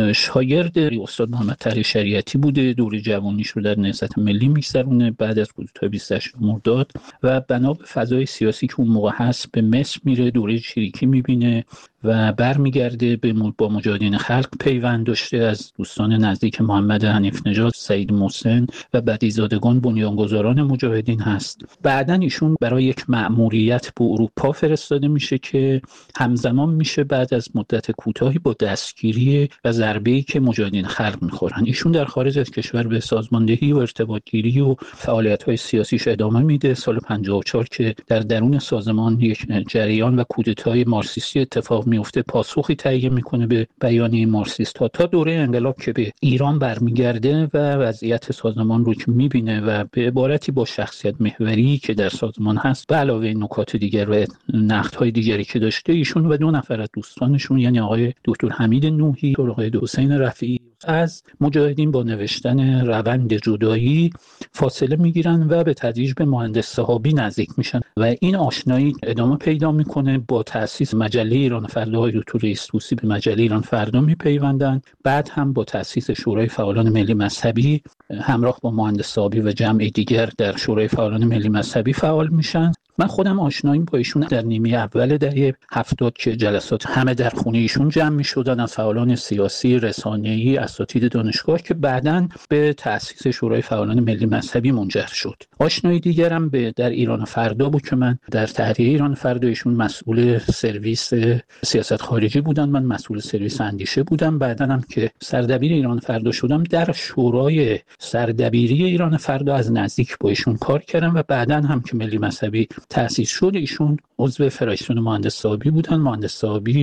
شاگرد استاد محمد تقی شریعتی بوده، دوره جوانیش رو در نهضت ملی میگذرونه بعد از کودتای 28 مرداد و بنا به فضای سیاسی که اون موقع هست به مصر میره، دوره چریکی میبینه و برمیگرده با مجاهدین خلق پیوند داشته. از دوستان نزدیک محمد حنیف نژاد، سید محسن و بدیزادگان بنیانگذاران مجاهدین هست. بعداً ایشون برای یک مأموریت به اروپا فرستاده میشه که همزمان میشه بعد از مدت کوتاهی با دستگیری و ضربه‌ای که مجاهدین خلق میخورن. ایشون در خارج از کشور به سازماندهی و ارتباطگیری و فعالیت‌های سیاسیش ادامه میده. سال 54 که در درون سازمان یک جریان و کودتای مارکسیستی اتفاق میفته، پاسخی تهیه میکنه به بیانیه مارکسیست‌ها تا دوره انقلاب که به ایران برمیگرده و وضعیت سازمان رو که میبینه و به عبارتی با شخصیت محوری که در سازمان هست به علاوه نکات دیگر و نقدهای دیگری که داشته، ایشون و 2 نفر از دوستانشون یعنی آقای دکتر حمید نوحی و آقای حسین رفیعی از مجاهدین با نوشتن روند جدایی فاصله میگیرن و به تدریج به مهندس صحابی نزدیک میشن و این آشنایی ادامه پیدا میکنه. با تأسیس مجله ایران فردا های دکتر رئیس طوسی به مجله ایران فردا میپیوندن. بعد هم با تأسیس شورای فعالان ملی مذهبی همراه با مهندس صحابی و جمع دیگر در شورای فعالان ملی مذهبی فعال میشن. من خودم آشناییم با ایشون در نیمه اول دهه 70 که جلسات همه در خونه ایشون جمع می‌شدن از فعالان سیاسی، رسانه‌ای، اساتید دانشگاه که بعداً به تأسیس شورای فعالان ملی مذهبی منجر شد. آشنایی دیگرم در ایران فردا بود که من در تحریه ایران فردا ایشون مسئول سرویس سیاست خارجی بودن، من مسئول سرویس اندیشه بودم. بعداً هم که سردبیر ایران فردا شدم در شورای سردبیری ایران فردا از نزدیک با ایشون کار کردم و بعداً هم که ملی مذهبی تأسیس شد ایشون عضو فرایستون مهندس صحابی بودن. مهندس صحابی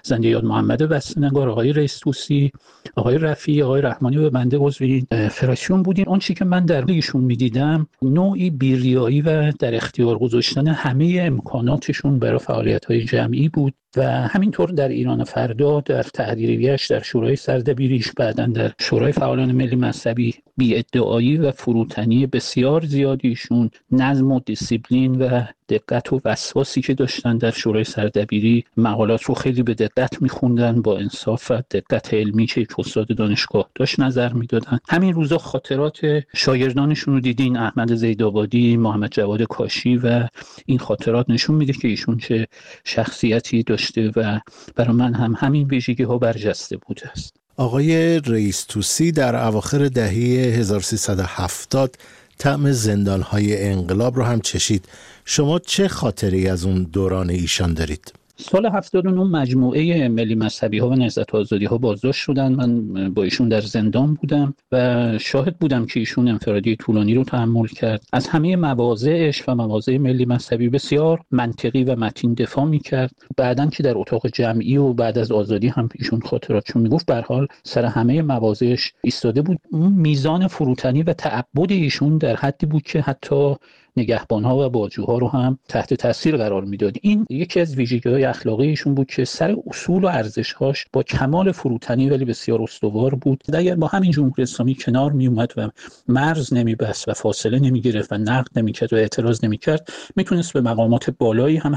زنده یاد محمد بسته‌نگار، آقای رئیس طوسی، آقای رفیعی، آقای رحمانی و بنده عضو فراکسیون بودیم. اون چیزی که من در ایشون می‌دیدم نوعی بی‌ریایی و در اختیار گذاشتن همه امکاناتشون برای فعالیت‌های جمعی بود و همینطور در ایران فردا، در تحریریه‌اش، در شورای سردبیریش، بعداً در شورای فعالان ملی مذهبی، بی‌ادعایی و فروتنی بسیار زیادیشون، نظم و دیسیپلین و دقت و وسواسی که داشتن در شورای سردبیری، مقالات رو خیلی به دقت می‌خوندن، با انصاف و دقت علمی که یک استاد دانشگاه داشت نظر می‌دادن. همین روزا خاطرات شاگردانشون رو دیدین، احمد زیدآبادی، محمد جواد کاشی، و این خاطرات نشون میده که ایشون چه شخصیتی داشته و برای من هم همین ویژگی‌ها برجسته بوده است.
آقای رئیس طوسی در اواخر دهه 1370 طعم زندان‌های انقلاب رو هم چشید. شما چه خاطری از اون دوران ایشان دارید؟
سال 79 مجموعه ملی مذهبی ها و نهضت آزادی ها بازداشت شدن. من با ایشون در زندان بودم و شاهد بودم که ایشون انفرادی طولانی رو تحمل کرد. از همه مواضعش و مواضع ملی مذهبی بسیار منطقی و متین دفاع می‌کرد. بعدن که در اتاق جمعی و بعد از آزادی هم ایشون خاطراتشون میگفت، به هر حال سر همه مواضعش ایستاده بود. اون میزان فروتنی و تعبد ایشون در حدی بود که حتی نگهبان‌ها و بازجوها رو هم تحت تاثیر قرار میداد. این یکی از ویژگی‌های اخلاقی ایشون بود که سر اصول و ارزش‌هاش با کمال فروتنی ولی بسیار استوار بود. اگر با همین جمهوری اسلامی کنار میومد و مرز نمیبست و فاصله نمیگرفت و نقد نمیکرد و اعتراض نمیکرد، میتونست به مقامات بالایی هم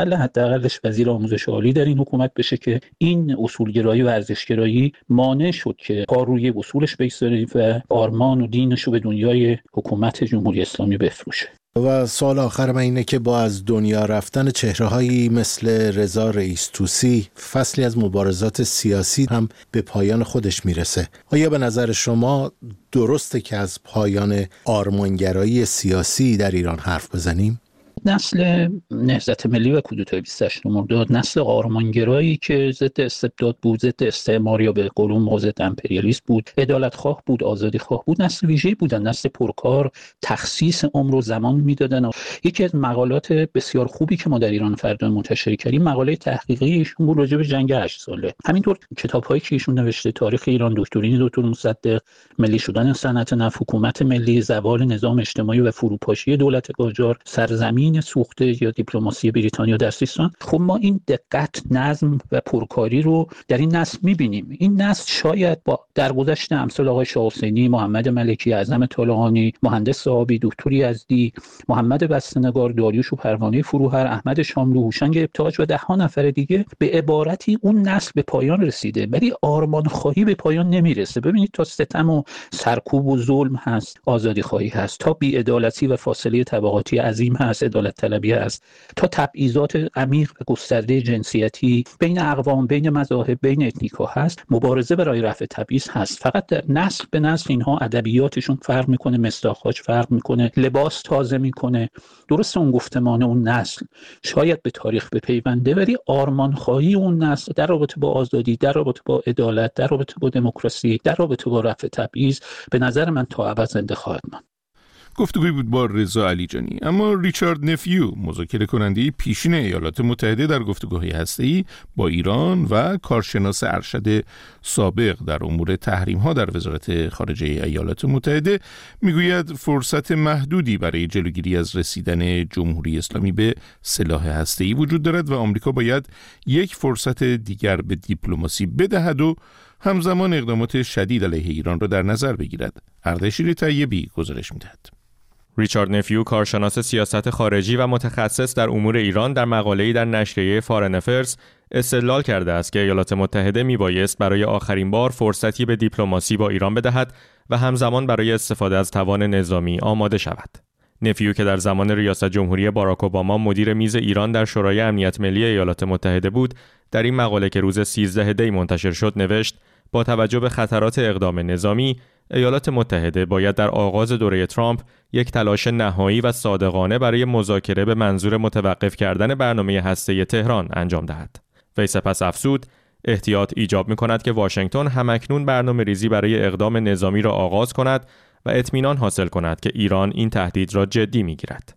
حداقلش وزیر آموزش عالی در این حکومت بشه که این اصولگرایی و ارزشگرایی مانع شد که کار روی اصولش بایسته و آرمان و دینش رو به دنیای حکومت جمهوری اسلامی بفروشه.
و سوال آخر من اینه که با از دنیا رفتن چهره‌هایی مثل رضا رئیس طوسی، فصلی از مبارزات سیاسی هم به پایان خودش میرسه. آیا به نظر شما درسته که از پایان آرمانگرایی سیاسی در ایران حرف بزنیم؟
نسل نهضت ملی و کودتای 28 مرداد نسل آرمانگرایی که ضد استبداد بود، ضد استعمار یا به قولون ضد امپریالیسم بود، عدالت‌خواه بود، آزادی‌خواه بود، نسل ویژه‌ای بودن، نسل پرکار، تخصیص عمر و زمان میدادن. یکی از مقالات بسیار خوبی که ما در ایران فردا منتشر کردیم مقاله تحقیقی ایشون بود راجع به جنگ 8 ساله. همینطور کتاب‌هایی که ایشون نوشته، تاریخ ایران، دکترین دکتر مصدق، ملی شدن صنعت نفت، حکومت ملی، زوال نظام اجتماعی و فروپاشی دولت قاجار، سرزمین سوخته یا دیپلماسی بریتانیا در سیستان. خب ما این دقت، نظم و پرکاری رو در این نسل می‌بینیم. این نسل شاید با درگذشت امثال آقای شاه حسینی، محمد ملکی، اعظم طالقانی، مهندس صاحبی، دکتر یزدی، محمد بسته‌نگار، داریوش و پروانه فروهر، احمد شاملو، هوشنگ ابتهاج و ده ها نفر دیگه به عبارتی اون نسل به پایان رسیده، ولی آرمان خواهی به پایان نمیرسه. ببینید تا ستم و سرکوب و ظلم هست، آزادی خواهی هست، تا بی‌عدالتی و فاصله طبقاتی عظیم هست، عدالت طلبی است، تا تبعیضات عمیق و گسترده جنسیتی بین اقوام، بین مذاهب، بین اتنیک‌ها هست. مبارزه برای رفع تبعیض هست. فقط در نسل به نسل اینها ادبیاتشون فرق میکنه، مصداق‌هاش فرق میکنه، لباس تازه میکنه. درست اون گفتمان اون نسل شاید به تاریخ بپیونده، ولی آرمان‌خواهی اون نسل در رابطه با آزادی، در رابطه با عدالت، در رابطه با دموکراسی، در رابطه با رفع تبعیض به نظر من تا ابد زنده خواهد ماند.
گفتگوی بود با رضا علیجانی. اما ریچارد نفیو، مذاکره کننده پیشین ایالات متحده در گفتگوهای هسته‌ای با ایران و کارشناس ارشد سابق در امور تحریم‌ها در وزارت خارجه ایالات متحده، میگوید فرصت محدودی برای جلوگیری از رسیدن جمهوری اسلامی به سلاح هسته‌ای وجود دارد و آمریکا باید یک فرصت دیگر به دیپلماسی بدهد و همزمان اقدامات شدید علیه ایران را در نظر بگیرد. اردشیر طیبی گزارش می‌دهد.
ریچارد نفیو، کارشناس سیاست خارجی و متخصص در امور ایران، در مقاله‌ای در نشریه فارن افرز استدلال کرده است که ایالات متحده میبایست برای آخرین بار فرصتی به دیپلماسی با ایران بدهد و همزمان برای استفاده از توان نظامی آماده شود. نفیو که در زمان ریاست جمهوری باراک اوباما مدیر میز ایران در شورای امنیت ملی ایالات متحده بود، در این مقاله که روز 13 دی منتشر شد نوشت: با توجه به خطرات اقدام نظامی، ایالات متحده باید در آغاز دوره ترامپ یک تلاش نهایی و صادقانه برای مذاکره به منظور متوقف کردن برنامه هسته‌ای تهران انجام دهد. وی سپس افزود: احتیاط ایجاب می‌کند که واشنگتن همکنون برنامه‌ریزی برای اقدام نظامی را آغاز کند و اطمینان حاصل کند که ایران این تهدید را جدی می‌گیرد.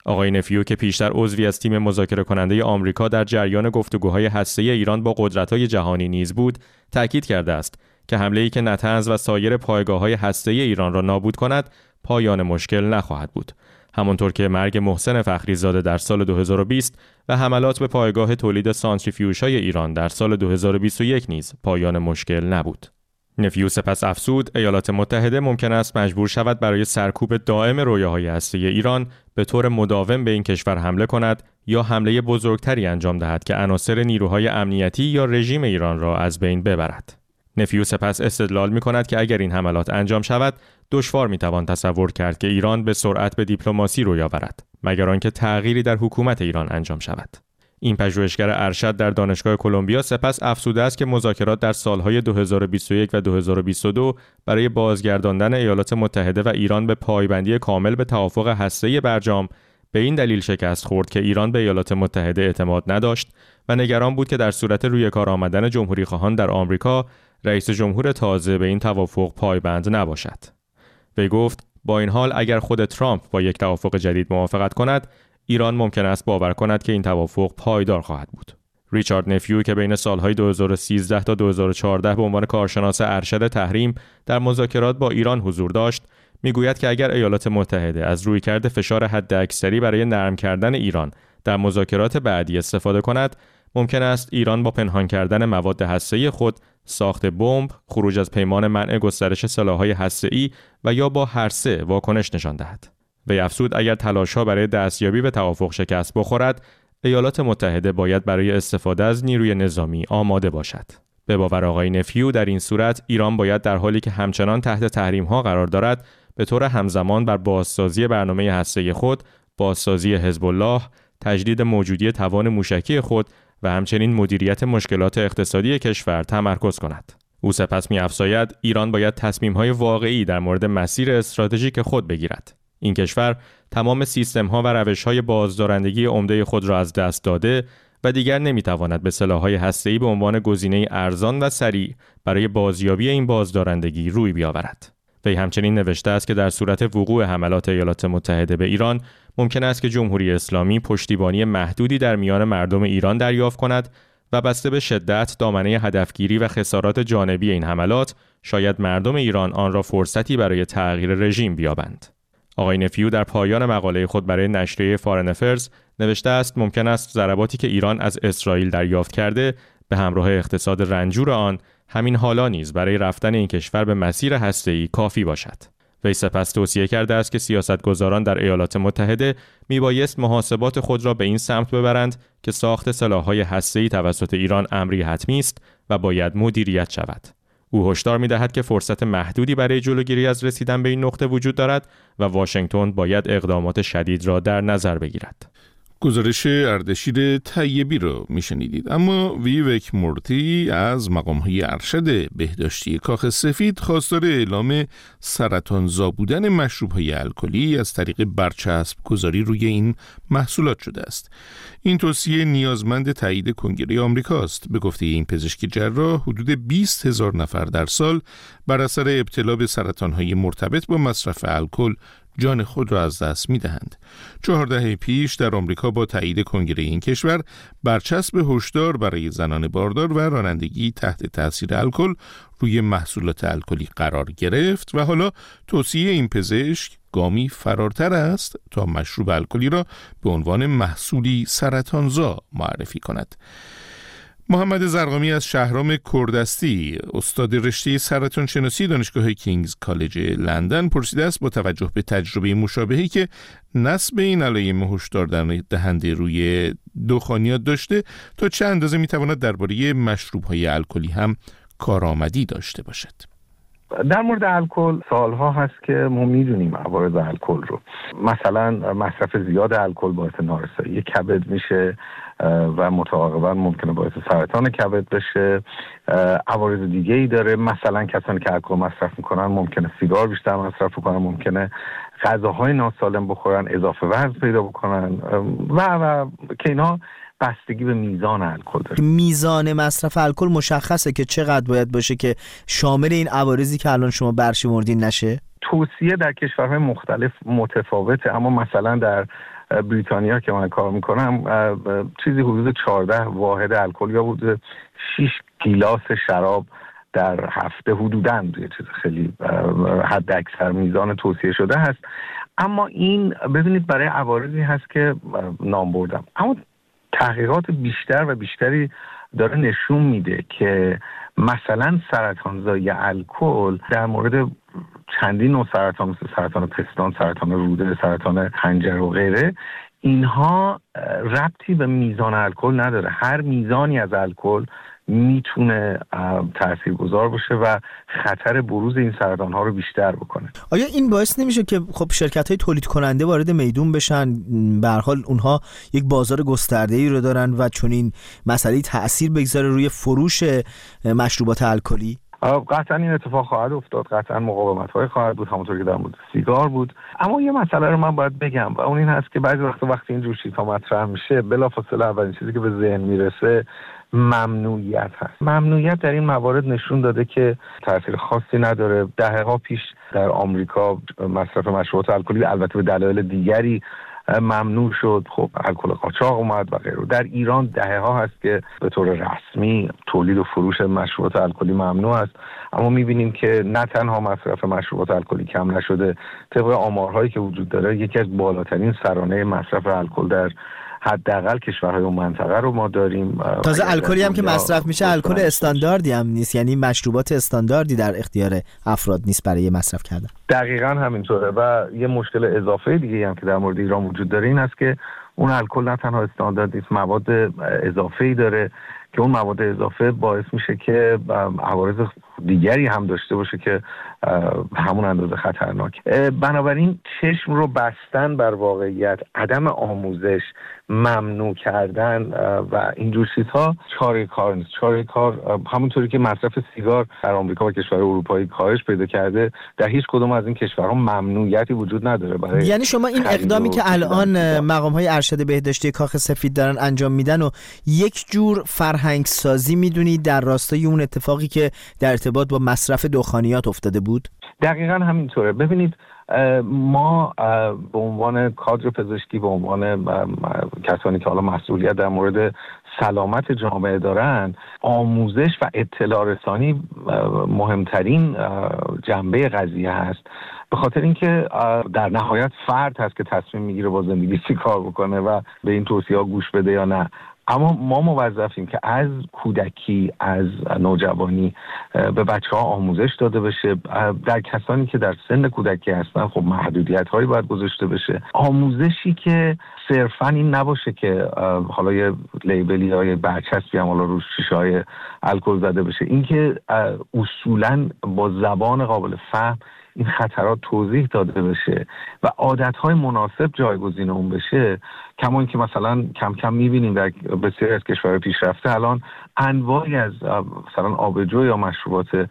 آقای نفیو که پیشتر عضوی از تیم مذاکره کننده آمریکا در جریان گفتگوهای هسته‌ای ایران با قدرت‌های جهانی نیز بود، تاکید کرده است که حمله‌ای که نطنز و سایر پایگاه‌های هسته‌ای ایران را نابود کند، پایان مشکل نخواهد بود. همانطور که مرگ محسن فخریزاده در سال 2020 و حملات به پایگاه تولید سانتریفیوژهای ایران در سال 2021 نیز پایان مشکل نبود. نفیو سپس افزود ایالات متحده ممکن است مجبور شود برای سرکوب دائم رویاهای هسته‌ای ایران به طور مداوم به این کشور حمله کند یا حمله بزرگتری انجام دهد که عناصر نیروهای امنیتی یا رژیم ایران را از بین ببرد. نفیو سپس استدلال می‌کند که اگر این حملات انجام شود، دشوار می‌توان تصور کرد که ایران به سرعت به دیپلماسی روی آورد، مگر آنکه تغییری در حکومت ایران انجام شود. این پژوهشگر ارشد در دانشگاه کلمبیا سپس افزوده است که مذاکرات در سالهای 2021 و 2022 برای بازگرداندن ایالات متحده و ایران به پایبندی کامل به توافق هسته‌ای برجام به این دلیل شکست خورد که ایران به ایالات متحده اعتماد نداشت و نگران بود که در صورت روی کار آمدن جمهوری‌خواهان در آمریکا، رئیس جمهور تازه به این توافق پایبند نباشد. وی گفت با این حال اگر خود ترامپ با یک توافق جدید موافقت کند، ایران ممکن است باور کند که این توافق پایدار خواهد بود. ریچارد نفیو که بین سالهای 2013 تا 2014 به عنوان کارشناس ارشد تحریم در مذاکرات با ایران حضور داشت، میگوید که اگر ایالات متحده از رویکرد فشار حداکثری برای نرم کردن ایران در مذاکرات بعدی استفاده کند، ممکن است ایران با پنهان کردن مواد هسته‌ای خود، ساخت بمب، خروج از پیمان منع گسترش سلاح‌های هسته‌ای و یا با هر سه واکنش نشان دهد. وی افزود اگر تلاش‌ها برای دستیابی به توافق شکست بخورد، ایالات متحده باید برای استفاده از نیروی نظامی آماده باشد. به باور آقای نفیو در این صورت ایران باید در حالی که همچنان تحت تحریم‌ها قرار دارد، به طور همزمان بر بازسازی برنامه هسته‌ای خود، بازسازی حزب الله، تجدید موجودی توان موشکی خود و همچنین مدیریت مشکلات اقتصادی کشور تمرکز کند. او سپس می‌افزاید ایران باید تصمیم‌های واقعی در مورد مسیر استراتژیک خود بگیرد. این کشور تمام سیستم‌ها و روش‌های بازدارندگی عمده خود را از دست داده و دیگر نمی‌تواند به سلاح‌های هسته‌ای به عنوان گزینه ارزان و سریع برای بازیابی این بازدارندگی روی بیاورد. وی همچنین نوشته است که در صورت وقوع حملات ایالات متحده به ایران، ممکن است که جمهوری اسلامی پشتیبانی محدودی در میان مردم ایران دریافت کند و بسته به شدت دامنه هدفگیری و خسارات جانبی این حملات، شاید مردم ایران آن را فرصتی برای تغییر رژیم بیابند. آقای نفیو در پایان مقاله خود برای نشریه فارن افرز نوشته است ممکن است ضرباتی که ایران از اسرائیل دریافت کرده به همراه اقتصاد رنجور آن همین حالا نیز برای رفتن این کشور به مسیر هسته‌ای کافی باشد. وی سپس توصیه کرده است که سیاستگزاران در ایالات متحده میبایست محاسبات خود را به این سمت ببرند که ساخت سلاح‌های هسته‌ای توسط ایران امری حتمی است و باید مدیریت شود. او هشدار می‌دهد که فرصت محدودی برای جلوگیری از رسیدن به این نقطه وجود دارد و واشنگتن باید اقدامات شدید را در نظر بگیرد.
گزارش اردشیر طیبی رو میشنیدید. اما ویوک مورتی از مقام‌های ارشد بهداشتی کاخ سفید خواستار اعلام سرطانزا بودن مشروب‌های الکلی از طریق برچسب گذاری روی این محصولات شده است. این توصیه نیازمند تایید کنگره آمریکاست. به گفته این پزشک جراح، حدود 20,000 نفر در سال بر اثر ابتلا به سرطان‌های مرتبط با مصرف الکل جان خود را از دست می‌دهند. 4 دهه پیش در آمریکا با تایید کنگره این کشور برچسب هشدار برای زنان باردار و رانندگی تحت تاثیر الکل روی محصولات الکلی قرار گرفت و حالا توصیه این پزشک گامی فراتر است تا مشروب الکلی را به عنوان محصولی سرطانزا معرفی کند. محمد زرقامی از شهرام کردستی، استاد رشته سرطان شناسی دانشگاه کینگز کالج لندن، پرسیده است با توجه به تجربه مشابهی که نصب این علایم هشدار دهنده روی دخانیات داشته، تا چه اندازه میتواند درباره مشروب‌های الکلی هم کارآمدی داشته باشد؟
در مورد الکل سالها هست که ما میدونیم عوارض الکل رو. مثلا مصرف زیاد الکل باعث نارسایی کبد میشه و متعاقبا ممکنه باعث سرطان کبد بشه. عوارض دیگه ای داره، مثلا کسانی که الکل مصرف میکنن ممکنه سیگار بیشتر مصرف کنن، ممکنه غذاهای ناسالم بخورن، اضافه وزن پیدا بکنن و که اینا بستگی به میزان الکل داره.
میزان مصرف الکل مشخصه که چقدر باید باشه که شامل این عوارضی که الان شما برشمردین نشه؟
توصیه در کشورهای مختلف متفاوته، اما مثلا در بریتانیا که من کار میکنم چیزی حدود 14 واحد الکل یا حدود 6 گیلاس شراب در هفته حدوداً یه چیز خیلی حد اکثر میزان توصیه شده هست. اما این ببینید برای عوارضی هست که نام بردم، اما تحقیقات بیشتر و بیشتری داره نشون میده که مثلا سرطانزایی الکل در مورد چندین نوع سرطان مثل سرطان پستان، سرطان روده، سرطان حنجره و غیره، اینها ربطی به میزان الکل نداره. هر میزانی از الکل میتونه تاثیرگذار باشه و خطر بروز این سرطان ها رو بیشتر بکنه.
آیا این باعث نمیشه که خب شرکت های تولید کننده وارد میدون بشن؟ به هر حال اونها یک بازار گسترده‌ای رو دارن و چون این مسئله تأثیر بگذاره روی فروش مشروبات الکلی؟
قطعا این اتفاق خواهد افتاد، قطعا مقاومت‌های خواهد بود، همونطور که در مورد سیگار بود. اما یه مسئله رو من باید بگم و اون این هست که بعضی وقتی این چیزها مطرح میشه بلافاصله اولین چیزی که به ذهن میرسه ممنوعیت هست. ممنوعیت در این موارد نشون داده که تاثیر خاصی نداره. دهه‌ها پیش در آمریکا مصرف مشروبات الکلی البته به دلایل دیگری ممنوع شد، خب الکل قاچاق اومد و غیره. در ایران دهه‌ها هست که به طور رسمی تولید و فروش مشروبات الکلی ممنوع است، اما می‌بینیم که نه تنها مصرف مشروبات الکلی کم نشده، طبق آمارهایی که وجود داره یکی از بالاترین سرانه مصرف الکل در حداقل کشورهای اون منطقه رو ما داریم.
تازه الکلی هم که مصرف میشه الکل استانداردی هم نیست، یعنی مشروبات استانداردی در اختیار افراد نیست برای مصرف کردن.
دقیقاً همینطوره. و یه مشکل اضافه دیگه هم که در مورد ایران وجود داره این است که اون الکل نه تنها استاندارد نیست، مواد اضافه‌ای داره که اون مواد اضافه باعث میشه که عوارض دیگری هم داشته باشه که همون اندازه خطرناک. بنابراین چشم رو بستن بر واقعیت، عدم آموزش، ممنوع کردن و اینجور چیزها چاره کار نیست. چاره کار همونطوری که مصرف سیگار در آمریکا و کشور اروپایی کاهش پیدا کرده، در هیچ کدوم از این کشورها ممنوعیتی وجود نداره برای.
یعنی شما این اقدامی که الان مقام‌های ارشد بهداشتی کاخ سفید دارن انجام میدن و یک جور فرهنگ سازی میدونید در راستای اون اتفاقی که در ارتباط با مصرف دخانیات افتاده بود؟
دقیقاً همینطوره. ببینید ما به عنوان کادر پزشکی، به عنوان کسانی که حالا مسئولیت در مورد سلامت جامعه دارن، آموزش و اطلاع رسانی مهمترین جنبه قضیه هست، به خاطر اینکه در نهایت فرد هست که تصمیم میگیره با زندگی چی کار بکنه و به این توصیه‌ها گوش بده یا نه. اما ما موظفیم که از کودکی، از نوجوانی به بچه‌ها آموزش داده بشه. در کسانی که در سن کودکی هستن خب محدودیت‌هایی باید گذاشته بشه. آموزشی که صرفاً این نباشه که حالا یه لیبلی یا یه برچسبی هم حالا روش شیشه‌های الکل زده بشه، این که اصولاً با زبان قابل فهم این خطرات توضیح داده بشه و عادت‌های مناسب جایگزین اون بشه. کما اینکه مثلا کم کم می‌بینیم در بسیاری از کشورهای پیشرفته الان انواعی از مثلا آبجو یا مشروبات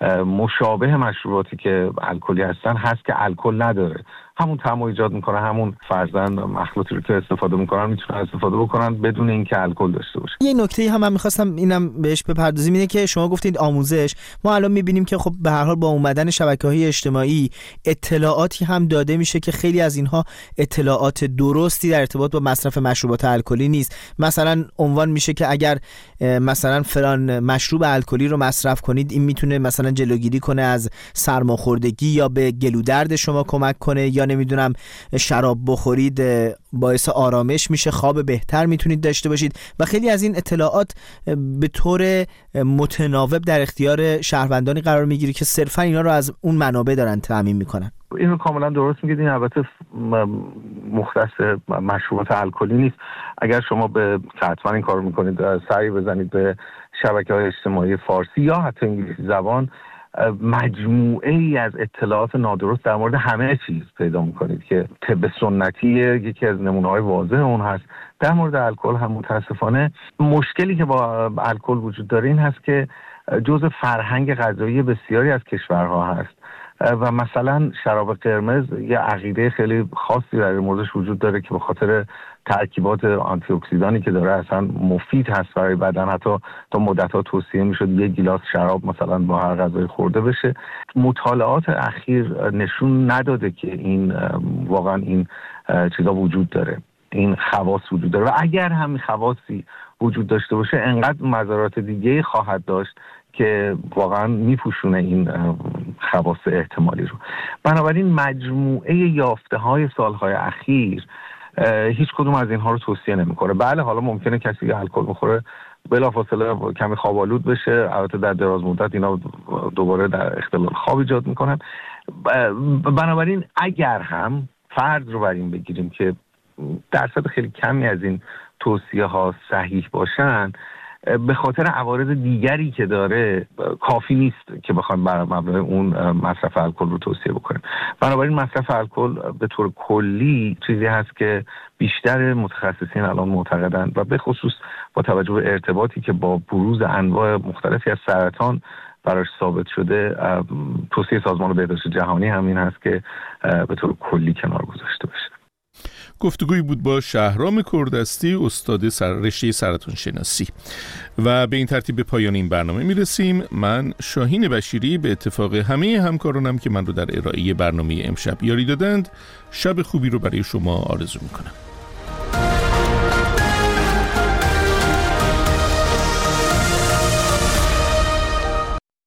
مشابه مشروباتی که الکلی هستن هست که الکل نداره، همون طعم ایجاد میکنه، همون فرضاً مخلوطی رو که استفاده میکنن میتونن استفاده بکنن بدون اینکه الکل داشته باشه.
یه نکته هم من میخواستم اینم بهش بپردازیم، اینه که شما گفتید آموزش. ما الان میبینیم که خب به هر حال با اومدن شبکه‌های اجتماعی اطلاعاتی هم داده میشه که خیلی از اینها اطلاعات درستی در ارتباط با مصرف مشروبات الکلی نیست. مثلا عنوان میشه که اگر مثلا فلان مشروب الکلی رو مصرف کنید این میتونه مثلا جلوگیری کنه از سرماخوردگی یا به گلودرد شما کمک کنه، یا نمیدونم شراب بخورید باعث آرامش میشه، خواب بهتر میتونید داشته باشید و خیلی از این اطلاعات به طور متناوب در اختیار شهروندانی قرار میگیره که صرفا اینا رو از اون منابع دارن تامین میکنن.
این رو کاملا درست میگید. این البته مختص مشروبات الکلی نیست. اگر شما به حتما این کارو میکنید سعی بزنید به شبکه‌های اجتماعی فارسی یا حتی انگلیسی زبان، مجموعه ای از اطلاعات نادرست در مورد همه چیز پیدا میکنید که طب سنتی یکی از نمونه‌های واضح اون هست. در مورد الکل هم متاسفانه مشکلی که با الکل وجود داره این هست که جزء فرهنگ غذایی بسیاری از کشورها هست و مثلا شراب قرمز یه عقیده خیلی خاصی در موردش وجود داره که به خاطر ترکیبات آنتی اکسیدانی که داره اصلا مفید هست برای بدن. حتی تا مدت‌ها توصیه میشد یک گیلاس شراب مثلا با هر غذای خورده بشه. مطالعات اخیر نشون نداده که این واقعا این چیزا وجود داره، این خواص وجود داره و اگر همین خواصی وجود داشته باشه انقدر مضرات دیگه خواهد داشت که واقعا میپوشونه این خواص احتمالی رو. بنابراین مجموعه یافته های سالهای اخیر هیچ کدوم از اینها رو توصیه نمیکنه. بله حالا ممکنه کسی الکل بخوره بلافاصله کمی خواب آلود بشه، البته در دراز مدت اینا دوباره در اختلال خواب ایجاد میکنن. بنابراین اگر هم فرض رو بر این بگیریم که درصد خیلی کمی از این توصیه ها صحیح باشن، به خاطر عوارض دیگری که داره کافی نیست که بخوایم بر مبنای اون مصرف الکل رو توصیه بکنیم. بنابراین مصرف الکل به طور کلی چیزی هست که بیشتر متخصصین الان معتقدند و به خصوص با توجه به ارتباطی که با بروز انواع مختلفی از سرطان براش ثابت شده، توصیه سازمان بهداشت جهانی همین هست که به طور کلی کنار گذاشته بشه.
گفتگویی بود با شهرام کردستی، استاد رشته سرطان شناسی. و به این ترتیب به پایان این برنامه میرسیم. من شاهین بشیری به اتفاق همه همکارانم که من رو در ارائه برنامه امشب یاری دادند، شب خوبی رو برای شما آرزو میکنم.